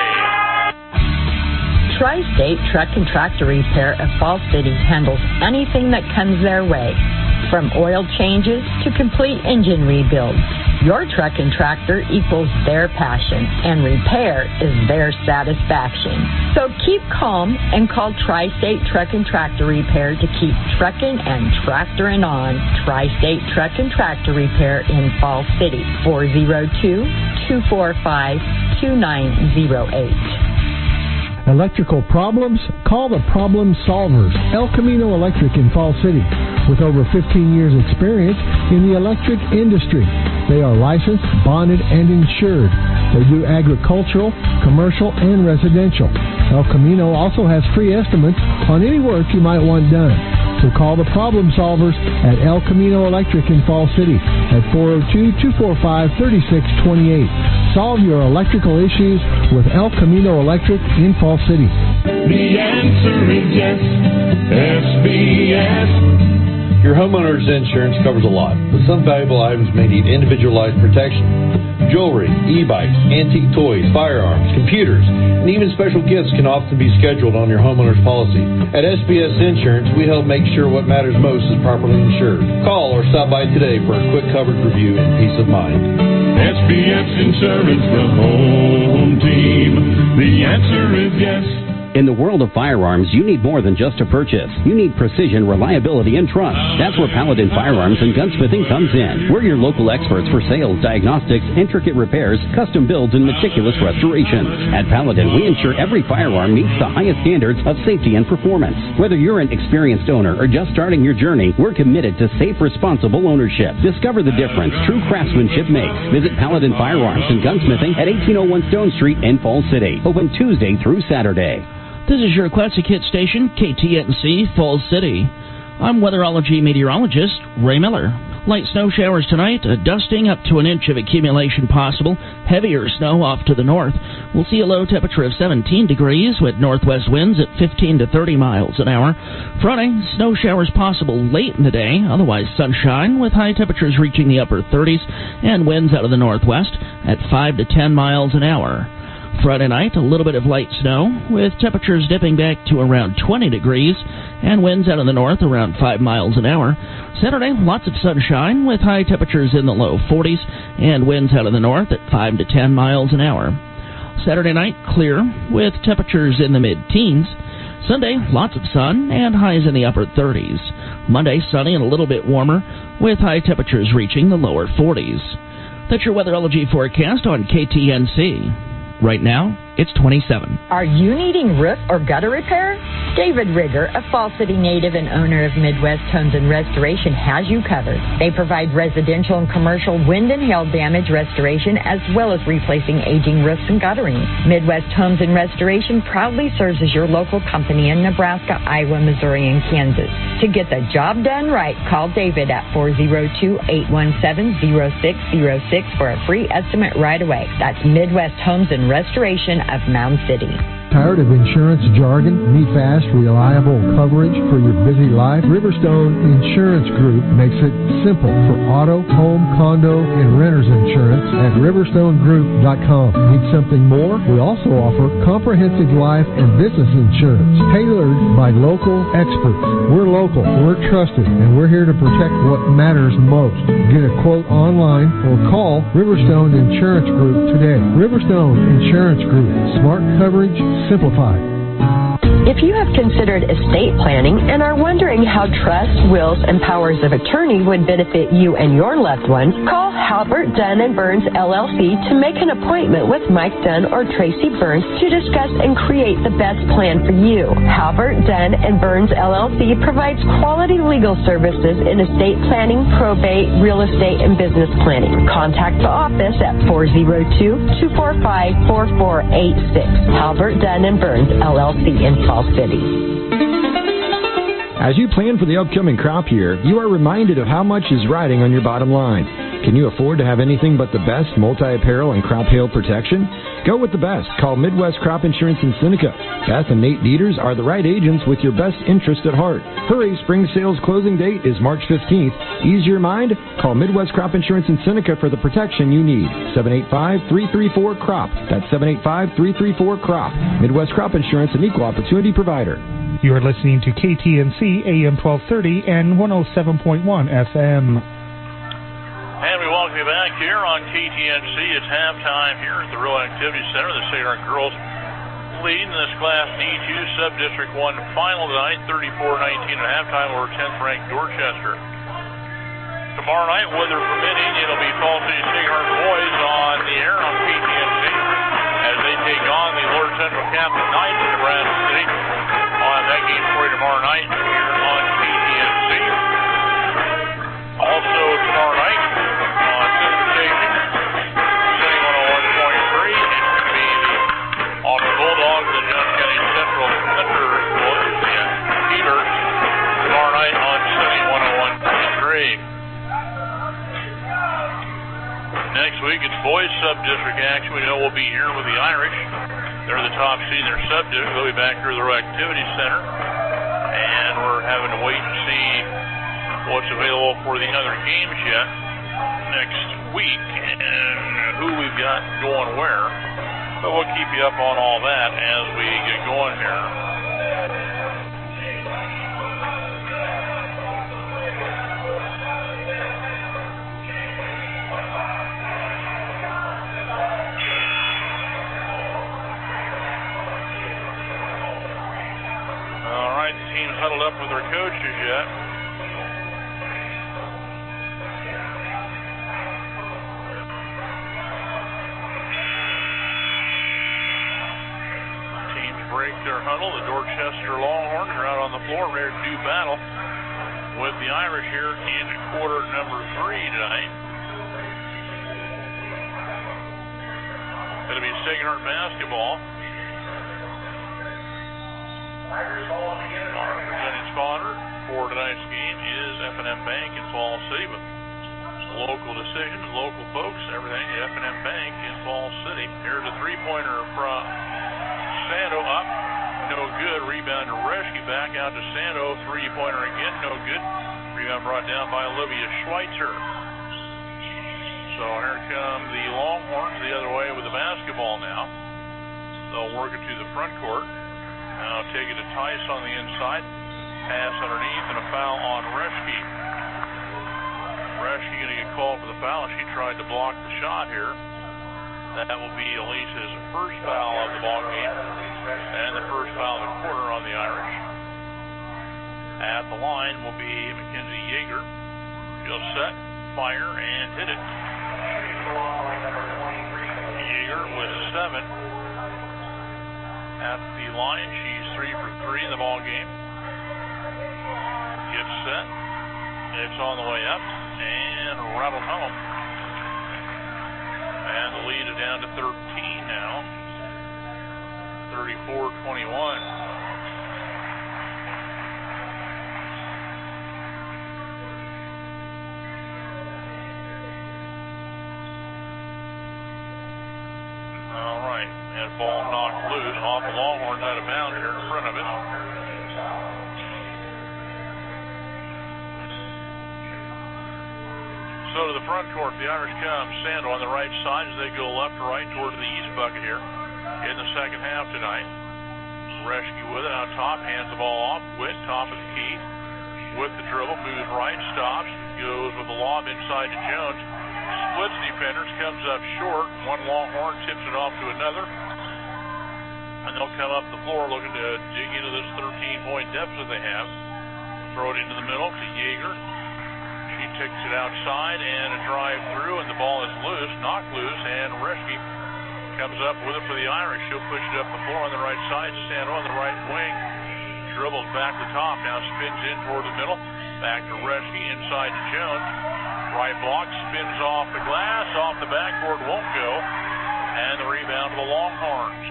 Tri-State Truck and Tractor Repair of Falls City handles anything that comes their way, from oil changes to complete engine rebuilds. Your truck and tractor equals their passion, and repair is their satisfaction. So keep calm and call Tri-State Truck and Tractor Repair to keep trucking and tractoring on. Tri-State Truck and Tractor Repair in Falls City, four oh two, two four five, two nine oh eight. Electrical problems? Call the Problem Solvers, El Camino Electric in Falls City. With over fifteen years experience in the electric industry, they are licensed, bonded, and insured. They do agricultural, commercial, and residential. El Camino also has free estimates on any work you might want done. So call the Problem Solvers at El Camino Electric in Falls City at four oh two, two four five, three six two eight. Solve your electrical issues with El Camino Electric in Falls City. The answer is yes, S B S. Your homeowner's insurance covers a lot, but some valuable items may need individualized protection. Jewelry, e-bikes, antique toys, firearms, computers, and even special gifts can often be scheduled on your homeowner's policy. At S B S Insurance, we help make sure what matters most is properly insured. Call or stop by today for a quick coverage review and peace of mind. S B S Insurance, the home team. The answer is yes. In the world of firearms, you need more than just a purchase. You need precision, reliability, and trust. That's where Paladin Firearms and Gunsmithing comes in. We're your local experts for sales, diagnostics, intricate repairs, custom builds, and meticulous restorations. At Paladin, we ensure every firearm meets the highest standards of safety and performance. Whether you're an experienced owner or just starting your journey, we're committed to safe, responsible ownership. Discover the difference true craftsmanship makes. Visit Paladin Firearms and Gunsmithing at eighteen oh one Stone Street in Falls City. Open Tuesday through Saturday. This is your classic hit station, K T N C, Falls City. I'm weatherology meteorologist Ray Miller. Light snow showers tonight, a dusting up to an inch of accumulation possible, heavier snow off to the north. We'll see a low temperature of seventeen degrees with northwest winds at fifteen to thirty miles an hour. Friday, snow showers possible late in the day, otherwise sunshine with high temperatures reaching the upper thirties and winds out of the northwest at five to ten miles an hour. Friday night, a little bit of light snow, with temperatures dipping back to around twenty degrees, and winds out of the north around five miles an hour. Saturday, lots of sunshine, with high temperatures in the low forties, and winds out of the north at five to ten miles an hour. Saturday night, clear, with temperatures in the mid-teens. Sunday, lots of sun, and highs in the upper thirties. Monday, sunny and a little bit warmer, with high temperatures reaching the lower forties. That's your weatherology forecast on K T N C. Right now, it's twenty-seven. Are you needing roof or gutter repair? David Rigger, a Falls City native and owner of Midwest Homes and Restoration, has you covered. They provide residential and commercial wind and hail damage restoration as well as replacing aging roofs and guttering. Midwest Homes and Restoration proudly serves as your local company in Nebraska, Iowa, Missouri, and Kansas. To get the job done right, call David at four oh two, eight one seven, oh six oh six for a free estimate right away. That's Midwest Homes and Restoration of Mound City. Tired of insurance jargon? Need fast, reliable coverage for your busy life? Riverstone Insurance Group makes it simple for auto, home, condo, and renter's insurance at riverstone group dot com. Need something more? We also offer comprehensive life and business insurance tailored by local experts. We're local, we're trusted, and we're here to protect what matters most. Get a quote online or call Riverstone Insurance Group today. Riverstone Insurance Group. Smart coverage simplified. If you have considered estate planning and are wondering how trust, wills, and powers of attorney would benefit you and your loved ones, call Halbert Dunn and Burns L L C to make an appointment with Mike Dunn or Tracy Burns to discuss and create the best plan for you. Halbert Dunn and Burns L L C provides quality legal services in estate planning, probate, real estate, and business planning. Contact the office at four oh two, two four five, four four eight six. Halbert Dunn and Burns L L C in Fall City. As you plan for the upcoming crop year, you are reminded of how much is riding on your bottom line. Can you afford to have anything but the best multi-apparel and crop hail protection? Go with the best. Call Midwest Crop Insurance in Seneca. Beth and Nate Dieters are the right agents with your best interest at heart. Hurry, spring sales closing date is March fifteenth. Ease your mind. Call Midwest Crop Insurance in Seneca for the protection you need. seven eight five, three three four, C R O P. That's seven eight five, three three four, C R O P. Midwest Crop Insurance, an equal opportunity provider. You are listening to K T N C A M twelve thirty and one oh seven point one F M. And we welcome you back here on K T N C. It's halftime here at the Rural Activity Center. The Sacred Heart girls leading this Class D two Sub-District one final tonight, thirty-four nineteen at halftime over tenth-ranked Dorchester. Tomorrow night, weather permitting, it'll be Fall City Sacred Heart boys on the air on K T N C as they take on the Lord Central Catholic Knights in Nebraska City. I'll have that game for you tomorrow night here on K T N C. Also tomorrow night on Sister Station, City one oh one point three, it's going to be the Auburn Bulldogs and the Johnson County Central Thunder boys and Peters tomorrow night on City one oh one point three. Next week it's boys sub-district action. We know we'll be here with the Irish. They're the top seed in their sub-district. They'll be back here at the Rural Activity Center. And we're having to wait and see what's available for the other games yet next week and who we've got going where. But we'll keep you up on all that as we get going here. All right, the team's huddled up with their coaches yet. Break their huddle. The Dorchester Longhorns are out on the floor ready to do battle with the Irish here in quarter number three tonight. It'll be Sacred Heart basketball. Our presenting sponsor for tonight's game is F and M Bank in Fall City with local decisions, local folks, everything at F and M Bank in Fall City. Here's a three-pointer from Sando up, no good. Rebound to Reschke, back out to Sando. Three-pointer again, no good. Rebound brought down by Olivia Schweitzer. So here come the Longhorns the other way with the basketball now. They'll work it to the front court. Now take it to Tice on the inside. Pass underneath and a foul on Reschke. Reschke going to get called for the foul. She tried to block the shot here. That will be Elisa's first foul of the ball game and the first foul of the quarter on the Irish. At the line will be Mackenzie Yeager. She'll set, fire, and hit it. Yeager with seven. At the line, she's three for three in the ball game. Gets set. It's on the way up and rattled home. And the lead is down to thirteen now. thirty-four twenty-one. All right. And ball knocked loose off the Longhorns out of bounds here in front of it. So to the front court, the Irish come. Sando on the right side as they go left to right towards the east bucket here in the second half tonight. Reschke with it out top, hands the ball off. Witt, top of the key. With the dribble, moves right, stops, goes with the lob inside to Jones. Splits defenders, comes up short. One Longhorn tips it off to another. And they'll come up the floor looking to dig into this thirteen-point deficit they have. Throw it into the middle to Yeager. She takes it outside and a drive through, and the ball is loose, knocked loose, and Reschke comes up with it for the Irish. She'll push it up the floor on the right side. Sando on the right wing. Dribbles back to top, now spins in toward the middle. Back to Reschke, inside to Jones. Right block, spins off the glass, off the backboard, won't go. And the rebound to the Longhorns.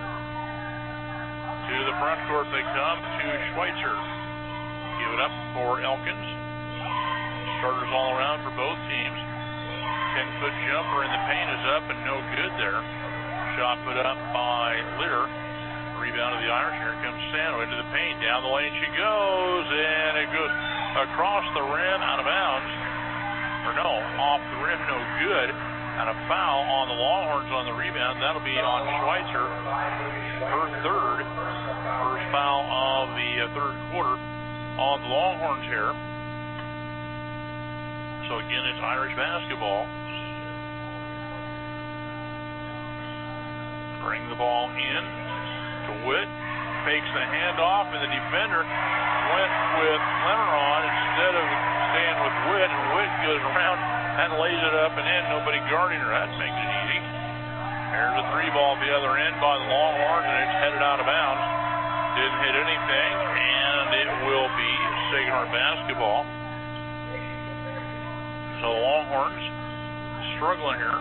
To the front court they come, to Schweitzer. Give it up for Elkins. Starters all around for both teams. ten-foot jumper in the paint is up and no good there. Shot put up by Lear. Rebound of the Irish. Here comes Sando into the paint. Down the lane she goes, and it goes across the rim, out of bounds. Or no, off the rim, no good. And a foul on the Longhorns on the rebound. That'll be on Schweitzer. Her third. First foul of the uh, third quarter on the Longhorns here. So again, it's Irish basketball. Bring the ball in to Witt. Fakes the handoff, and the defender went with Leonard instead of staying with Witt, and Witt goes around and lays it up and in. Nobody guarding her. That makes it easy. There's a three ball at the other end by the Longhorns, and it's headed out of bounds. Didn't hit anything, and it will be Sacred Heart basketball. So the Longhorns struggling here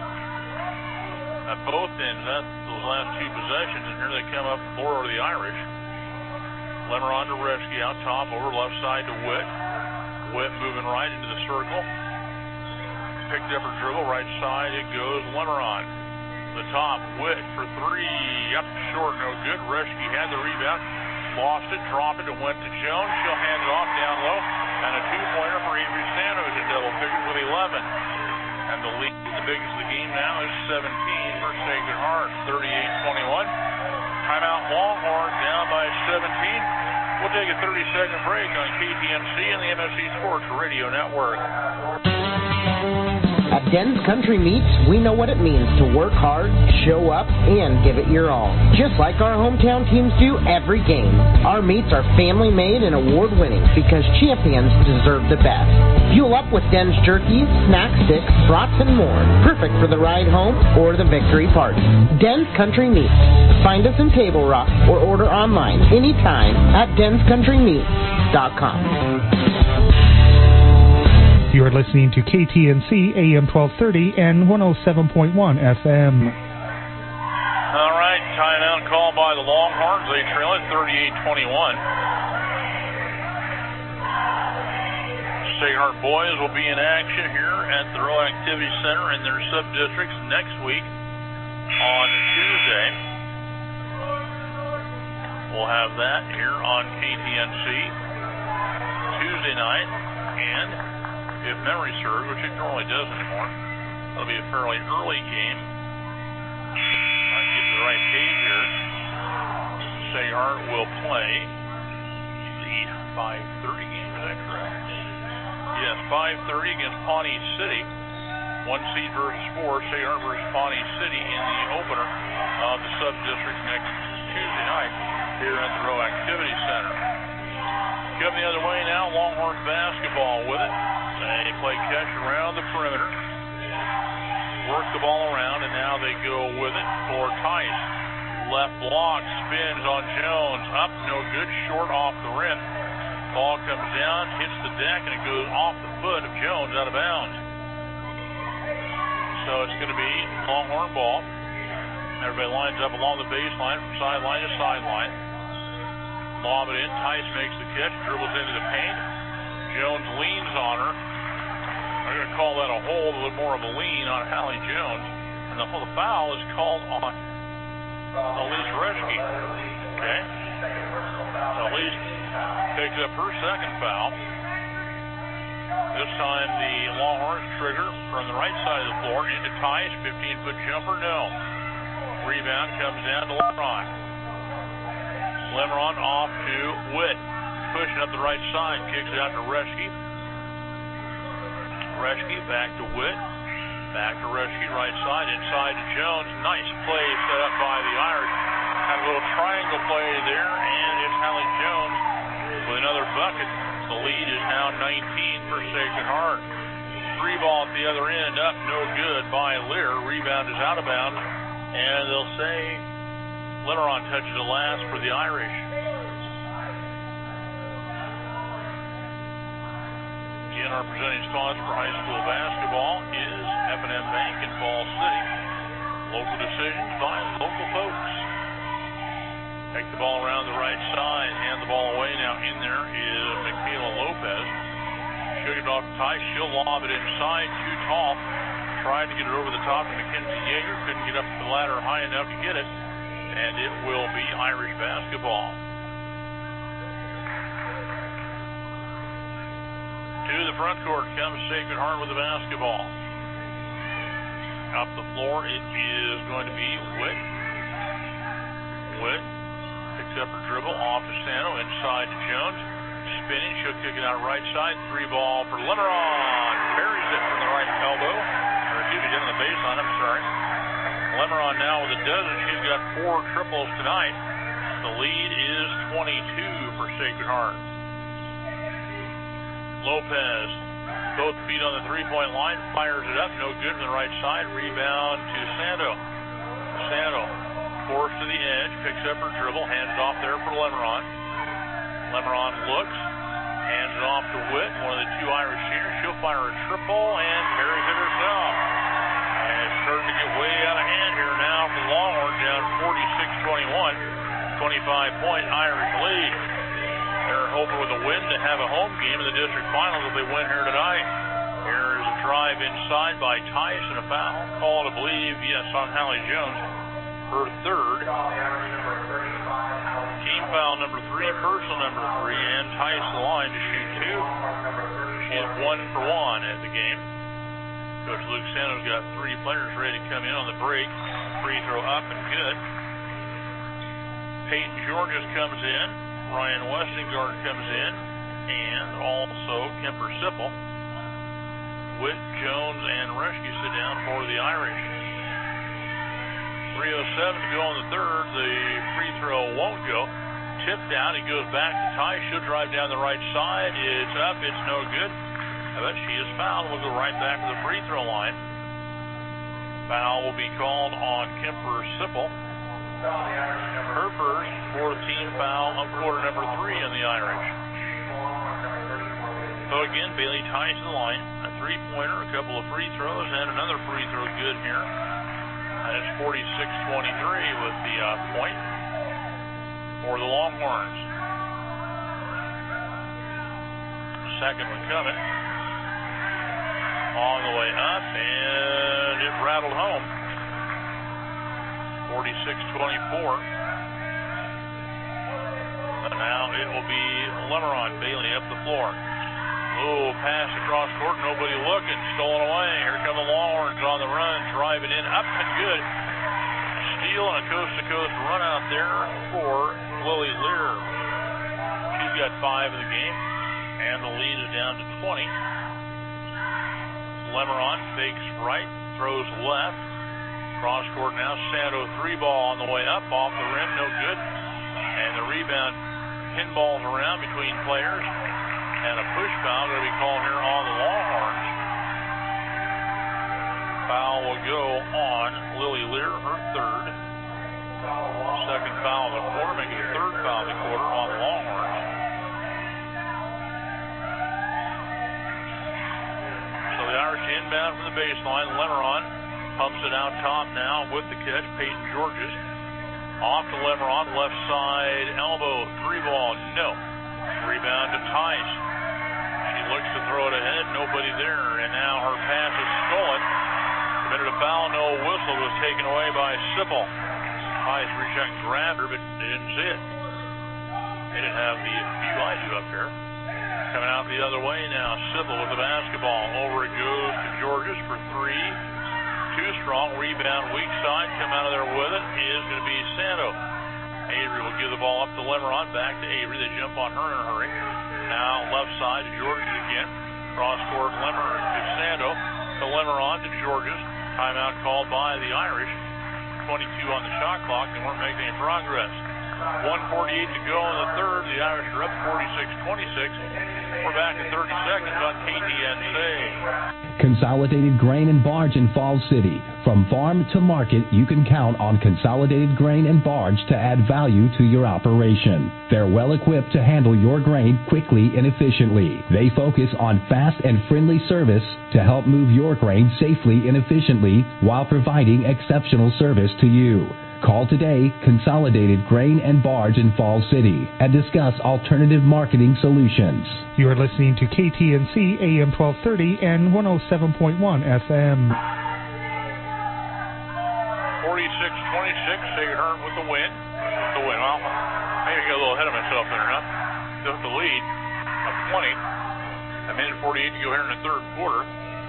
at both ends. That those last two possessions, and here they come up the floor to the Irish. Leonard to Reschke out top, over left side to Witt. Witt moving right into the circle. Picked up her dribble, right side it goes. Leonard. The top, Witt for three. Up short, no good. Reschke had the rebound. Lost it, dropped it, it went to Jones. She'll hand it off down low. And a two-pointer for Avery Sando is a double figures with eleven. And the lead, the biggest of the game now, is seventeen for Sacred Heart, thirty-eight twenty-one. Timeout Longhorns down by seventeen. We'll take a thirty-second break on K T N C and the M S C Sports Radio Network. At Den's Country Meats, we know what it means to work hard, show up, and give it your all. Just like our hometown teams do every game. Our meats are family-made and award-winning because champions deserve the best. Fuel up with Den's jerkies, snack sticks, brats, and more. Perfect for the ride home or the victory party. Den's Country Meats. Find us in Table Rock or order online anytime at dens country meats dot com. You are listening to K T N C A M twelve thirty and one oh seven point one F M. All right, timeout call by the Longhorns. They trail it thirty-eight twenty-one. Sacred Heart boys will be in action here at the Rowe Activity Center in their sub-districts next week on Tuesday. We'll have that here on K T N C Tuesday night, and if memory serves, which it normally does anymore, that'll be a fairly early game. I'll get to the right page here. Sacred Heart will play the five thirty game, is that correct? Yes, five thirty against Pawnee City. One seed versus four, Sacred Heart versus Pawnee City in the opener of the sub-district next Tuesday night here at the Rowe Activity Center. Coming the other way now, Longhorns basketball with it. They play catch around the perimeter. Work the ball around, and now they go with it for Tice. Left block, spins on Jones. Up, no good, short off the rim. Ball comes down, hits the deck, and it goes off the foot of Jones out of bounds. So it's going to be Longhorn ball. Everybody lines up along the baseline from sideline to sideline. Lob it in. Tice makes the catch, dribbles into the paint. Jones leans on her. I'm going to call that a hold, a little more of a lean on Hallie Jones. And the, the foul is called on Elise Reschke. Okay. Elise picks up her second foul. This time the Longhorns trigger from the right side of the floor into Tice. fifteen-foot jumper, no. Rebound comes down to Lemron. Lemron off to Witt. Pushing up the right side, kicks it out to Reschke. Reschke back to Witt. Back to Reschke, right side, inside to Jones. Nice play set up by the Irish. Had a little triangle play there, and it's Hallie Jones with another bucket. The lead is now nineteen for Sacred Heart. Three ball at the other end, up no good by Lear. Rebound is out of bounds, and they'll say Leneron touches the last for the Irish. Again, our presenting sponsor for high school basketball is F and M Bank in Falls City. Local decisions by local folks. Take the ball around the right side, hand the ball away. Now in there is Michaela Lopez. Shook it off to Tice. She'll lob it inside. Too tall. Tried to get it over the top of Mackenzie Yeager. Couldn't get up the ladder high enough to get it. And it will be Irish basketball. To the front court comes Sacred Heart with the basketball. Up the floor it is going to be Witt. Witt picks up her dribble off to Sano, inside to Jones. Spinning, she'll kick it out right side. Three ball for Lemeron. Buries it from the right elbow. Or excuse me, getting the baseline, I'm sorry. Lemeron now with a dozen. She's got four triples tonight. The lead is twenty-two for Sacred Heart. Lopez, both feet on the three-point line, fires it up. No good from the right side. Rebound to Sando. Sando forced to the edge, picks up her dribble, hands it off there for Lemeron. Lemeron looks, hands it off to Witt, one of the two Irish seniors. She'll fire a triple and buries it herself. And it's starting to get way out of hand here now for the Longhorns, down forty-six twenty-one. twenty-five point Irish lead. They're hoping with a win to have a home game in the district finals if they win here tonight. Here's a drive inside by Tice and a foul. Called, I believe, yes, on Hallie Jones. Her third. Team foul number three, personal number three, and Tice the line to shoot two. She is one for one at the game. Coach Luke Sando's got three players ready to come in on the break. Free throw up and good. Peyton Georges comes in. Ryan Westingard comes in. And also Kemper Sipple. Witt, Jones, and Reschke sit down for the Irish. three oh seven to go on the third. The free throw won't go. Tipped out. He goes back to Tice. She'll drive down the right side. It's up. It's no good. But she is fouled. We'll go right back to the free throw line. Foul will be called on Kemper Sipple. Her first, fourth team foul of quarter number three on the Irish. So again, Bailey Tice the line. A three-pointer, a couple of free throws, and another free throw good here. And it's forty-six twenty-three with the uh, point for the Longhorns. Second one coming. On the way up, and it rattled home. forty-six twenty-four. And now it will be Lemeron. Bailey up the floor. Oh, pass across court, nobody looking, stolen away. Here come the Longhorns on the run, driving in, up and good. Steal and a coast-to-coast run out there for Lily Lear. She's got five in the game, and the lead is down to twenty. Lemeron fakes right, throws left. Cross court now, Sando three ball on the way up, off the rim, no good. And the rebound pinballs around between players. And a push foul going to be called here on the Longhorns. Foul will go on Lily Lear, her third. Second foul of the quarter, making the third foul of the quarter on the Longhorns. So the Irish inbound from the baseline. Lemeron pumps it out top now with the catch. Peyton Georges off to Lemeron, left side elbow, three ball, no. Rebound to Tice. She looks to throw it ahead, nobody there, and now her pass is stolen. Committed a foul, no whistle, was taken away by Sipple. Pies reached out and grabbed her, but they didn't see it. They didn't have the view I do up here. Coming out the other way now, Sybil with the basketball. Over it goes to Georges for three. Too strong. Rebound, weak side. Come out of there with it is going to be Santo. Avery will give the ball up to Lemeron. Back to Avery. They jump on her in a hurry. Now left side to Georges again. Cross court Lemeron to Santo. To Lemeron to Georges. Timeout called by the Irish. twenty-two on the shot clock. They weren't making any progress. one forty-eight to go in the third. The Irish are up forty-six twenty-six. We're back in thirty seconds on K T N C. Consolidated Grain and Barge in Falls City. From farm to market, you can count on Consolidated Grain and Barge to add value to your operation. They're well equipped to handle your grain quickly and efficiently. They focus on fast and friendly service to help move your grain safely and efficiently while providing exceptional service to you. Call today, Consolidated Grain and Barge in Falls City, and discuss alternative marketing solutions. You are listening to K T N C A M twelve thirty and one oh seven point one F M. forty-six twenty-six, Sacred Heart with the win. The win. Well, maybe I got a little ahead of myself there, huh? Took the lead of twenty. A minute forty-eight to go here in the third quarter.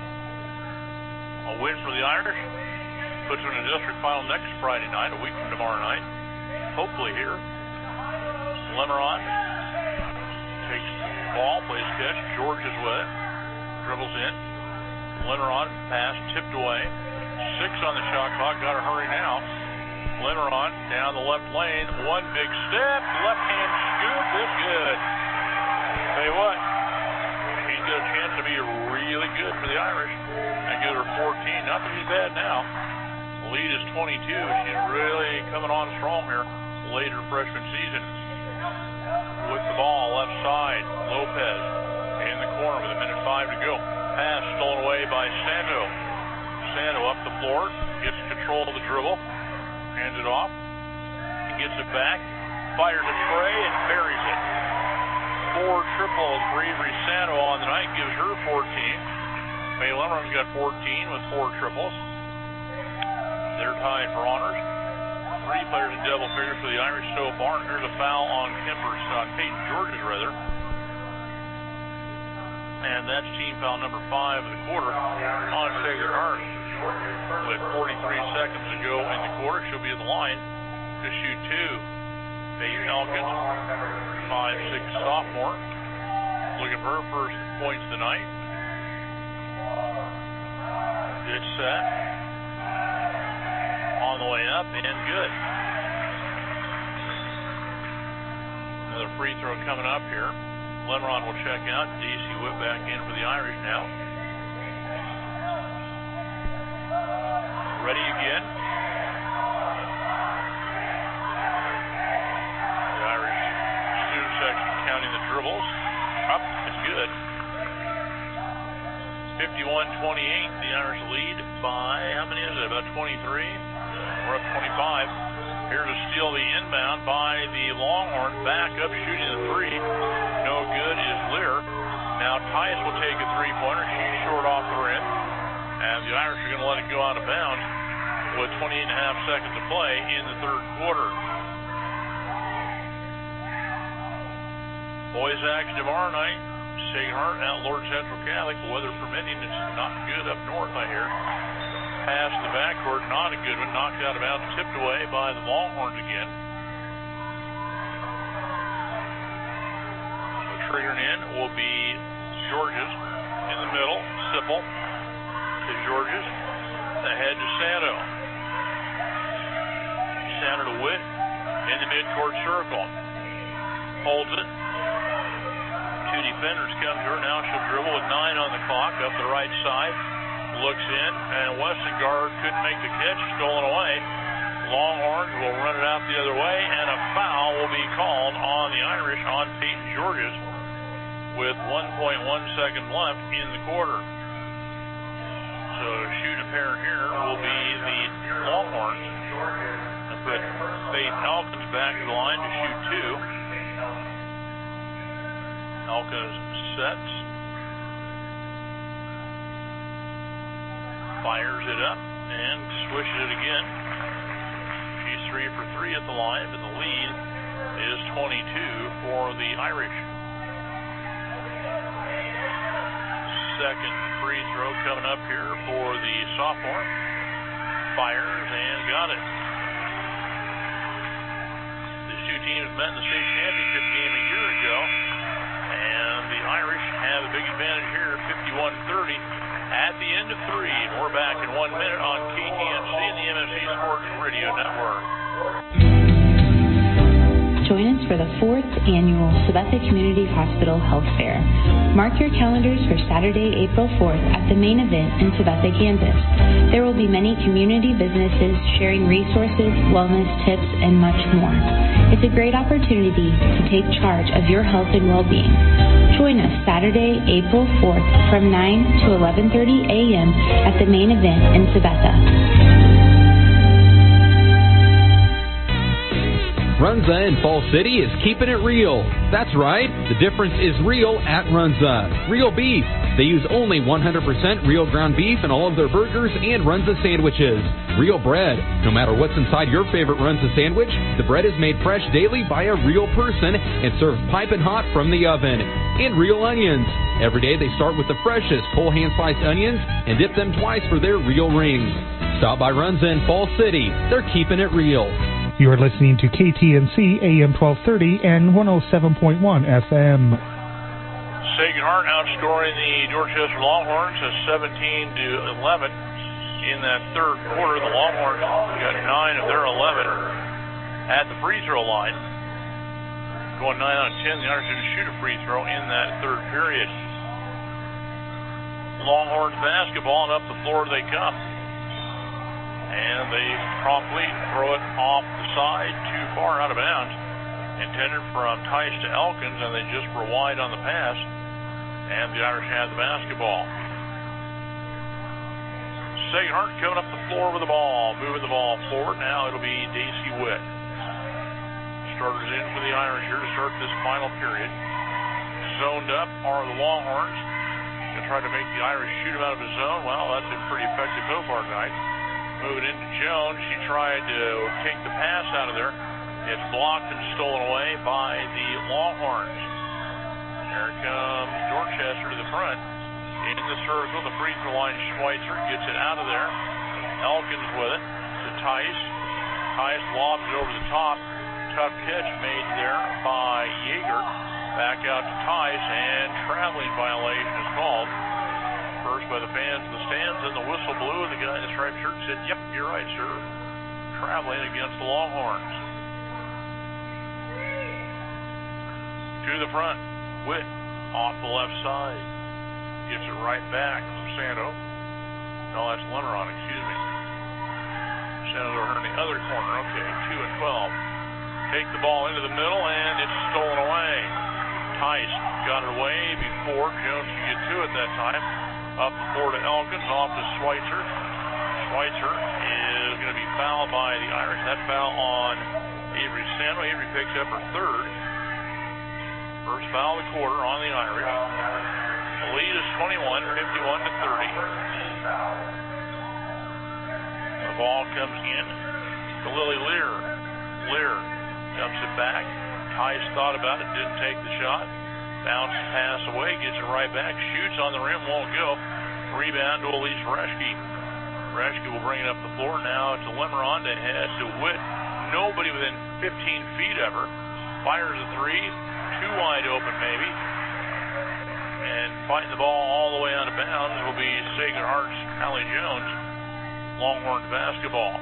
A win for the Irish. Puts them in the district final next Friday night, a week from tomorrow night. Hopefully here. Lemeron takes the ball, plays catch. George is with it. Dribbles in. Lemeron pass tipped away. Six on the shot clock. Got to hurry now. Lemeron down the left lane. One big step. Left hand scoop is good. Tell you what, he's got a chance to be really good for the Irish. And give her fourteen. Not that he's bad now. The lead is twenty-two. She's really coming on strong here later freshman season. With the ball left side, Lopez in the corner with a minute five to go. Pass stolen away by Santo. Santo up the floor, gets control of the dribble, hands it off, he gets it back, fires a tray and buries it. Four triples for Avery Santo on the night, gives her fourteen. May Lemeron's got fourteen with four triples. They're tied for honors. Three players in double figures for the Irish so far. And here's a foul on Kemper's, on Peyton George's rather. And that's team foul number five of the quarter on Sacred Heart. With forty-three seconds to go in the quarter, she'll be at the line to shoot two. Faith Elkins, five six sophomore, looking for her first points tonight. Good set. On the way up and good. Another free throw coming up here. Lemeron will check out. D C Whip back in for the Irish now. Ready again. The Irish student section counting the dribbles. Up, it's good. fifty-one twenty-eight, the Irish lead by, how many is it? About twenty-three? We're up twenty-five. Here's a steal the inbound by the Longhorn. Back up shooting the three. No good is Lear. Now Tice will take a three-pointer. She's short off the rim. And the Irish are going to let it go out of bounds with twenty-eight and a half seconds to play in the third quarter. Boys action tomorrow night. Sacred Heart at Lord Central Catholic. The weather permitting, it's not good up north, I hear. Pass in the backcourt, not a good one. Knocked out of bounds, tipped away by the Longhorns again. So triggering in will be Georges in the middle. Sipple to Georges. Ahead to Santo. Santo to Witt in the midcourt circle. Holds it. Two defenders come to her. Now she'll dribble with nine on the clock up the right side. Looks in, and Westengard couldn't make the catch. Stolen away. Longhorns will run it out the other way, and a foul will be called on the Irish on Peyton Georges with one point one seconds left in the quarter. So shooting a pair here will be the Longhorns. I'll put Faith Elkins back to the line to shoot two. Elkins sets. Fires it up and swishes it again. She's three three for three at the line, and the lead is twenty-two for the Irish. Second free throw coming up here for the sophomore. Fires and got it. These two teams met in the state championship game a year ago, and the Irish have a big advantage here, fifty-one thirty. At the end of three, we're back in one minute on K T N C and the M S C Sports Radio Network. Join us for the fourth annual Sabetha Community Hospital Health Fair. Mark your calendars for Saturday, April fourth at the main event in Sabetha, Kansas. There will be many community businesses sharing resources, wellness tips, and much more. It's a great opportunity to take charge of your health and well-being. Join us Saturday, April fourth from nine to eleven thirty a.m. at the main event in Sabetha. Runza in Fall City is keeping it real. That's right, the difference is real at Runza. Real beef. They use only one hundred percent real ground beef in all of their burgers and Runza sandwiches. Real bread. No matter what's inside your favorite Runza sandwich, the bread is made fresh daily by a real person and served piping hot from the oven. And real onions. Every day they start with the freshest whole hand-sliced onions and dip them twice for their real rings. Stop by Runza in Fall City. They're keeping it real. You are listening to K T N C A M twelve thirty and one oh seven point one F M. Sacred Heart outscoring the Dorchester Longhorns as seventeen to eleven in that third quarter. The Longhorns got nine of their eleven at the free throw line. Going nine out of ten, the Irish didn't shoot a free throw in that third period. Longhorns basketball, and up the floor they come. And they promptly throw it off the side, too far out of bounds. Intended from Tice to Elkins, and they just were wide on the pass. And the Irish had the basketball. Sacred Heart coming up the floor with the ball, moving the ball forward. Now it'll be Daisy Witt. Starters in for the Irish here to start this final period. Zoned up are the Longhorns. Going to try to make the Irish shoot him out of his zone. Well, that's been pretty effective so far tonight. Moving into Jones. She tried to take the pass out of there. It's blocked and stolen away by the Longhorns. Here comes Dorchester to the front. In the circle, the free throw line, Schweitzer gets it out of there. Elkins with it to Tice. Tice lobs it over the top. Tough catch made there by Yeager. Back out to Tice, and traveling violation is called. First by the fans in the stands, and the whistle blew, and the guy in the striped shirt said, "Yep, you're right, sir." Traveling against the Longhorns. To the front, Witt off the left side. Gives it right back from Santo. No, that's Lemeron, excuse me. Santo over in the other corner. Okay, two and twelve. Take the ball into the middle, and it's stolen away. Tice got it away before Jones could get to it that time. Up the floor to Elkins, off to Schweitzer. Schweitzer is going to be fouled by the Irish. That foul on Avery Santo. Avery picks up her third. First foul of the quarter on the Irish. The lead is twenty-one, fifty-one to thirty. The ball comes in to Lily Lear. Lear dumps it back. Tice thought about it, didn't take the shot. Bounce pass away, gets it right back, shoots on the rim, won't go. Rebound to Elise Reschke. Reschke will bring it up the floor now to Lemeron to head to Witt. Nobody within fifteen feet of her. Fires a three, too wide open maybe. And fighting the ball all the way out of bounds will be Sacred Heart's Allie Jones. Longhorns basketball.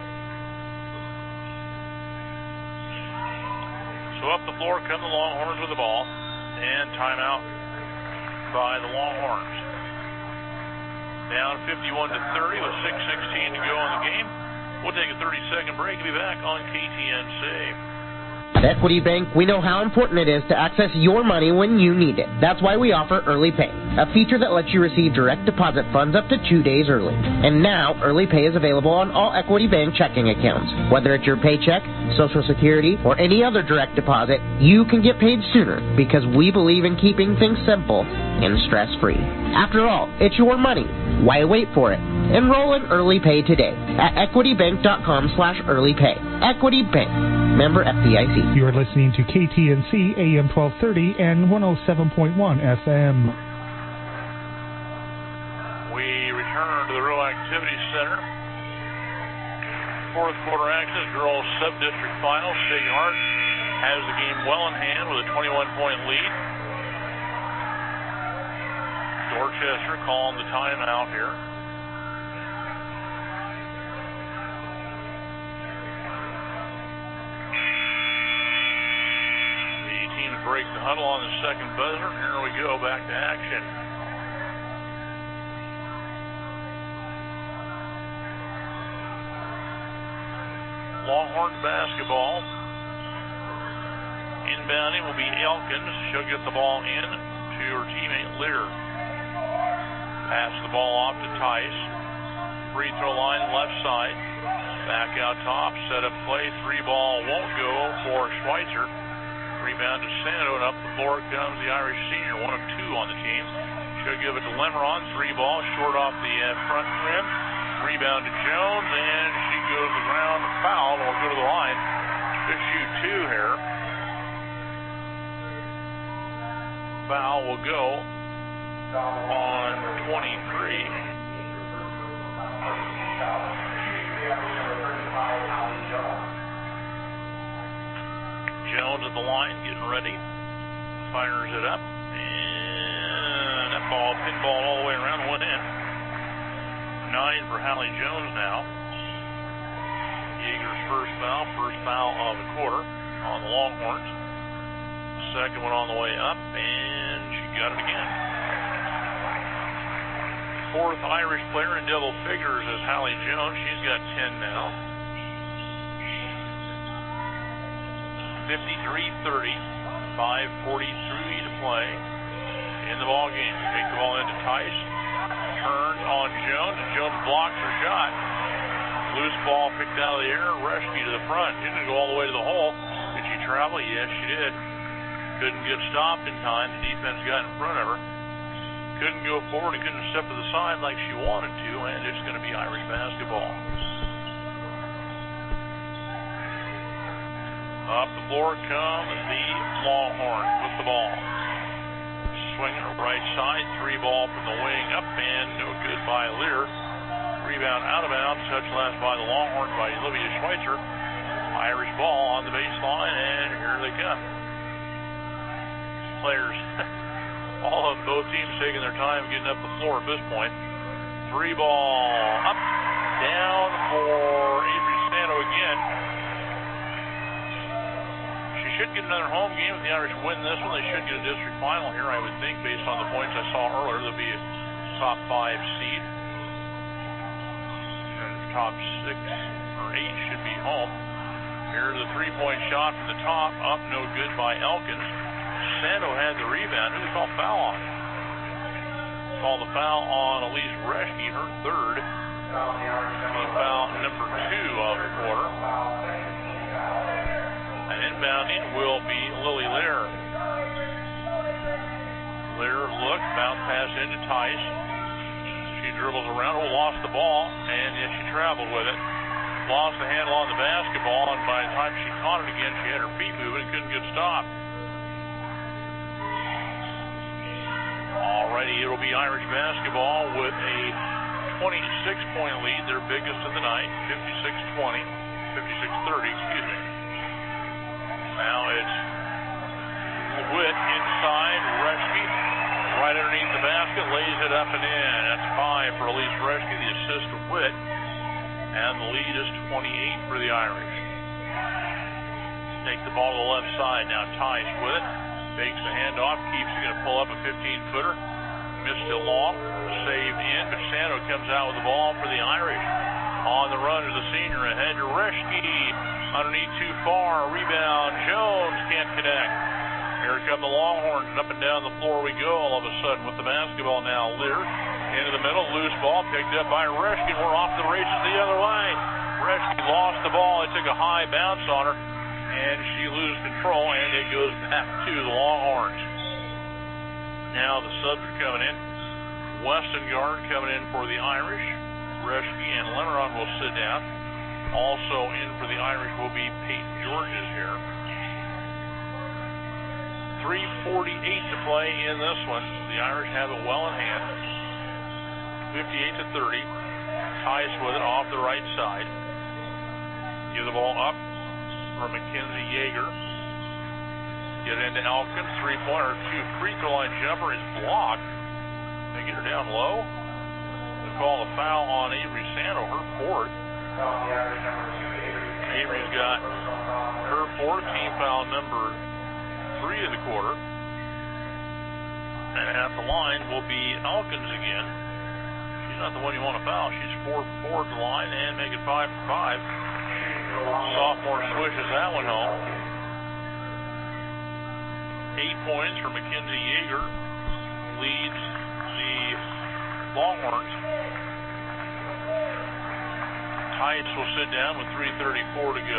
So up the floor come the Longhorns with the ball. And timeout by the Longhorns. Down fifty-one to thirty with six sixteen to go in the game. We'll take a thirty-second break and be back on K T N C. At Equity Bank, we know how important it is to access your money when you need it. That's why we offer Early Pay, a feature that lets you receive direct deposit funds up to two days early. And now, Early Pay is available on all Equity Bank checking accounts. Whether it's your paycheck, Social Security, or any other direct deposit, you can get paid sooner because we believe in keeping things simple and stress-free. After all, it's your money. Why wait for it? Enroll in Early Pay today at equitybank.com slash early pay. Equity Bank. Member F D I C. You are listening to K T N C A M twelve thirty and one oh seven point one F M. We return to the Rural Activity Center. Fourth quarter action, girls sub-district final. Sacred Heart has the game well in hand with a twenty-one point lead. Dorchester calling the timeout here. The team to break the huddle on the second buzzer. Here we go, back to action. Longhorns basketball. Inbounding will be Elkins. She'll get the ball in to her teammate Lear. Pass the ball off to Tice. Free throw line left side. Back out top. Set up play. Three ball won't go for Schweitzer. Rebound to Sando, and up the floor comes the Irish senior, one of two on the team. She'll give it to Lemron. Three ball short off the uh, front rim. Rebound to Jones, and she goes to the ground. Foul, or go to the line to shoot two here. Foul will go on twenty-three. Jones at the line, getting ready. Fires it up. And that ball, pinball all the way around, went in. Nine for Hallie Jones now. Yeager's first foul, first foul of the quarter on the Longhorns. Second one on the way up, and she got it again. Fourth Irish player in double figures is Hallie Jones. She's got ten now. fifty-three thirty, five forty-three to play in the ball game. Take the ball into Tice. Turns on Jones, and Jones blocks her shot. Loose ball picked out of the air. Reschke to the front. Didn't go all the way to the hole. Did she travel? Yes, she did. Couldn't get stopped in time. The defense got in front of her. Couldn't go forward and couldn't step to the side like she wanted to, and it's going to be Irish basketball. Up the floor comes the Longhorns with the ball. Swinging to right side, three ball from the wing up, and no good by Lear. Rebound out of bounds, touch last by the Longhorns by Olivia Schweitzer. Irish ball on the baseline, and here they come. Players, all of both teams taking their time getting up the floor at this point. Three ball up, down for Avery Sando again. Should get another home game if the Irish win this one. They should get a district final here, I would think, based on the points I saw earlier. They'll be a top five seed. And top six or eight should be home. Here's the three-point shot from the top. Up, no good by Elkins. Sando had the rebound. Who did they call foul on? Call the foul on Elise Reschke, her third. Team foul number two of the quarter. And inbounding will be Lily Lear. Lear look, bounce pass into Tice. She dribbles around, oh, lost the ball, and yes, she traveled with it. Lost the handle on the basketball, and by the time she caught it again, she had her feet moving and couldn't get stopped. Alrighty, it'll be Irish basketball with a twenty-six point lead, their biggest of the night, fifty-six twenty, fifty-six thirty, excuse me. Now it's Witt inside, Reschke right underneath the basket, lays it up and in. That's five for Elise Reschke, the assist to Witt, and the lead is twenty-eight for the Irish. Take the ball to the left side, now Tice with it, fakes the handoff, keeps it, going to pull up a fifteen footer, missed it long, saved in, but Sando comes out with the ball for the Irish. On the run is the senior, ahead to Reschke. Underneath too far. Rebound. Jones can't connect. Here come the Longhorns. Up and down the floor we go all of a sudden with the basketball now. Lear into the middle. Loose ball picked up by Reshkin. We're off the races the other way. Reshkin lost the ball. It took a high bounce on her, and she loses control, and it goes back to the Longhorns. Now the subs are coming in. Westengard coming in for the Irish. Reshkin and Lemeron will sit down. Also in for the Irish will be Peyton Georges here. three forty-eight to play in this one. The Irish have it well in hand. fifty-eight to thirty. Tice with it off the right side. Give the ball up for Mackenzie Yeager. Get it into Elkins. Three-pointer, two free throw line jumper is blocked. They get her down low. They call a foul on Avery Sandover, fourth. Avery's got her fourth, team foul number three of the quarter. And at the line will be Elkins again. She's not the one you want to foul. She's four for four at the line and make it five for five. Sophomore swishes that one home. Eight points for Mackenzie Yeager. Leads the Longhorns. Tice will sit down with three thirty-four to go.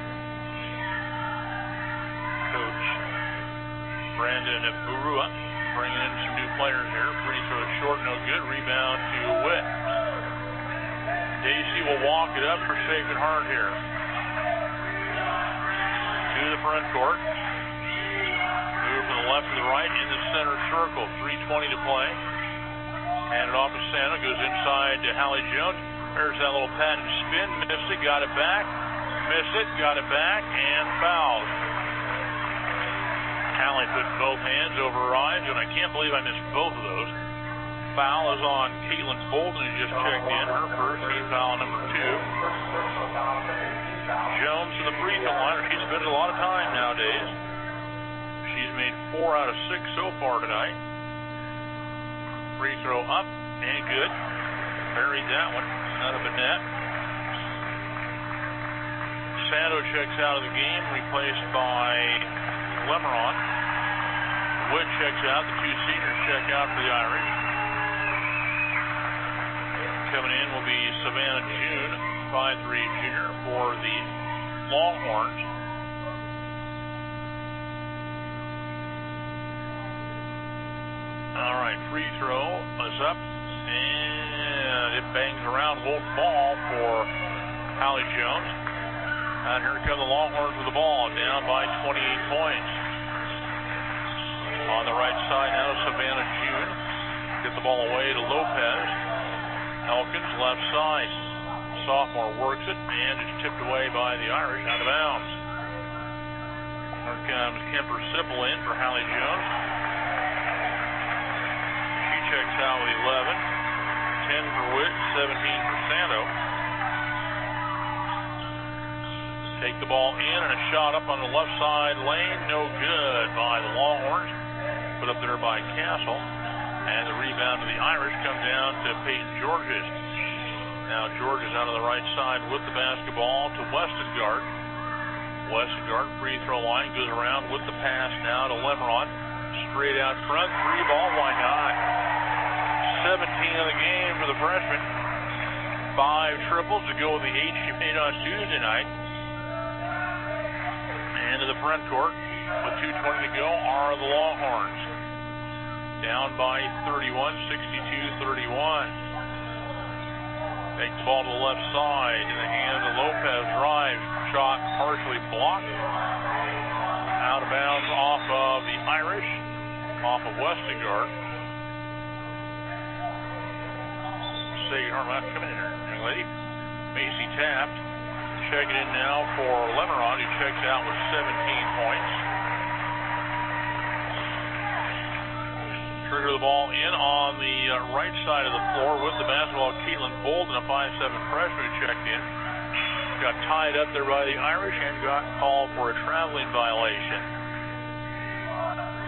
Coach Brandon Burua bringing in some new players here. Free throw short, no good. Rebound to Witt. Dacey will walk it up for Sacred Heart here. To the front court. Move from the left to the right in the center circle. three twenty to play. Hand it off to Santa. Goes inside to Hallie Jones. There's that little patent spin. Missed it. Got it back. Missed it. Got it back. And fouled. Hallie put both hands over her eyes, and I can't believe I missed both of those. Foul is on Caitlin Bolton, who just checked in. Her first, team foul number two. Jones to the free throw line. She's spent a lot of time nowadays. She's made four out of six so far tonight. Free throw up and good. Buried that one out of the net. Sando checks out of the game, replaced by Lemeron. Wood checks out. The two seniors check out for the Irish. Coming in will be Savannah June, five three junior for the Longhorns. All right, free throw is up, and it bangs around. Wolf ball for Hallie Jones. And here come the Longhorns with the ball, down by twenty-eight points. On the right side now, Savannah June. Get the ball away to Lopez. Elkins, left side. Sophomore works it, and it's tipped away by the Irish, out of bounds. Here comes Kemper Sipple in for Hallie Jones. She checks out with eleven. ten for Witt, seventeen for Sando. Take the ball in, and a shot up on the left side lane. No good by the Longhorns. Put up there by Castle. And the rebound to the Irish comes down to Peyton Georges. Now Georges out on the right side with the basketball to Westengard. Westengard, free throw line, goes around with the pass now to Lemeron. Straight out front, three ball, why not? seventeen of the game for the freshman. Five triples to go with the eight she made on Tuesday night. Into the front court with two twenty to go are the Longhorns. Down by thirty-one, sixty-two thirty-one. Take the ball to the left side in the hands of Lopez. Drive, shot partially blocked. Out of bounds off of the Irish, off of Westengard. Say, Harmon, come in here, young lady. Macy tapped. Checking in now for Lemeron, who checks out with seventeen points. Trigger the ball in on the uh, right side of the floor with the basketball. Caitlin Bolden, a five seven freshman who checked in. Got tied up there by the Irish and got called for a traveling violation.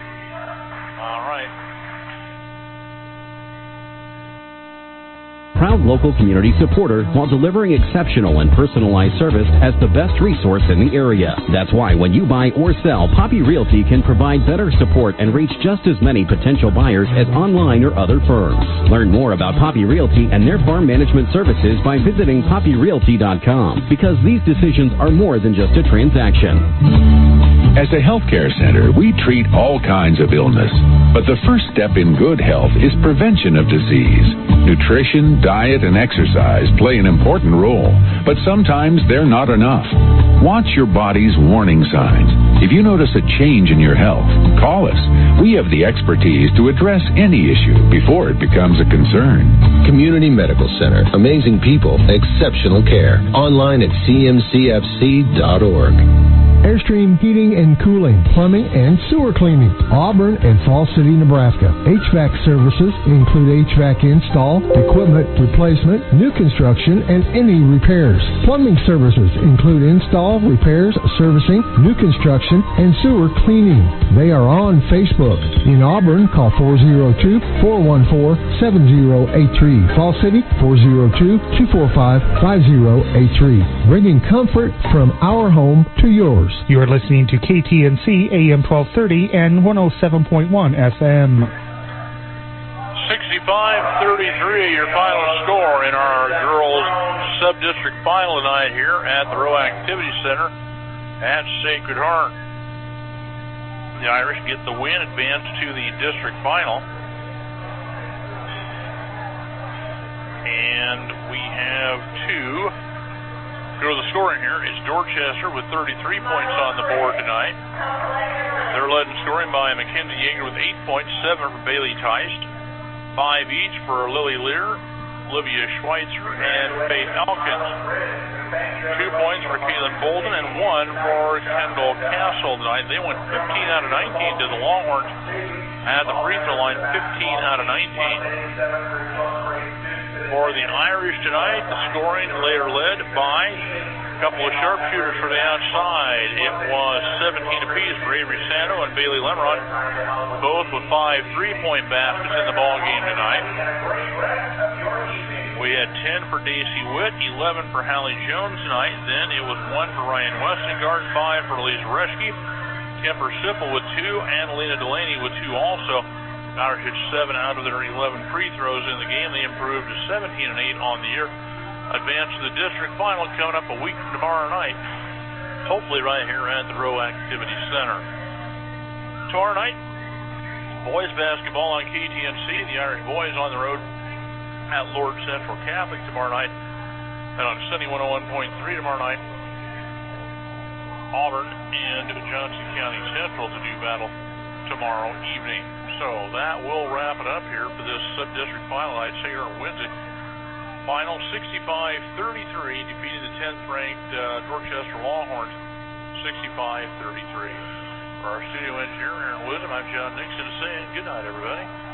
All right. Proud proud local community supporter while delivering exceptional and personalized service as the best resource in the area. That's why when you buy or sell, Poppy Realty can provide better support and reach just as many potential buyers as online or other firms. Learn more about Poppy Realty and their farm management services by visiting poppy realty dot com, because these decisions are more than just a transaction. As a healthcare center, we treat all kinds of illness, but the first step in good health is prevention of disease. Nutrition, diet, and exercise play an important role, but sometimes they're not enough. Watch your body's warning signs. If you notice a change in your health, call us. We have the expertise to address any issue before it becomes a concern. Community Medical Center. Amazing people, exceptional care. Online at c m c f c dot org. Airstream Heating and Cooling, Plumbing and Sewer Cleaning, Auburn and Falls City, Nebraska. H V A C services include H V A C install, equipment replacement, new construction, and any repairs. Plumbing services include install, repairs, servicing, new construction, and sewer cleaning. They are on Facebook. In Auburn, call four oh two, four one four, seven oh eight three. Falls City, four oh two, two four five, five oh eight three. Bringing comfort from our home to yours. You are listening to K T N C A M twelve thirty and one oh seven point one F M. sixty-five thirty-three, your final score in our girls sub-district final tonight here at the Rowe Activity Center at Sacred Heart. The Irish get the win, advance to the district final. And we have two. Go to the scoring here. It's Dorchester with thirty-three points on the board tonight. They're led in scoring by Mackenzie Yeager with eight points, seven for Bailey Teist, five each for Lily Lear, Olivia Schweitzer, and Faith Elkins. Two points for Kaylin Bolden and one for Kendall Castle tonight. They went fifteen out of nineteen to the Longhorns at the free throw line, fifteen out of nineteen. For the Irish tonight, the scoring later led by a couple of sharpshooters for the outside. It was seventeen apiece for Avery Sando and Bailey Lemron, both with five three-point baskets in the ball game tonight. We had ten for Daisy Witt, eleven for Hallie Jones tonight. Then it was one for Ryan Westengard, five for Lisa Reschke, Kemper Sipple with two, and Lena Delaney with two also. Irish hit seven out of their eleven free throws in the game. They improved to seventeen and eight on the year. Advance to the district final coming up a week from tomorrow night. Hopefully right here at the Rowe Activity Center. Tomorrow night, boys basketball on K T N C. The Irish boys on the road at Lord Central Catholic tomorrow night. And on Sunday one oh one point three tomorrow night, Auburn and Johnson County Central to do battle tomorrow evening. So that will wrap it up here for this sub-district final. I'd say here on Wednesday. Final sixty-five thirty-three, defeating the tenth-ranked uh, Dorchester Longhorns, sixty-five thirty-three. For our studio engineer, Aaron Wisdom, I'm John Nixon saying good night, everybody.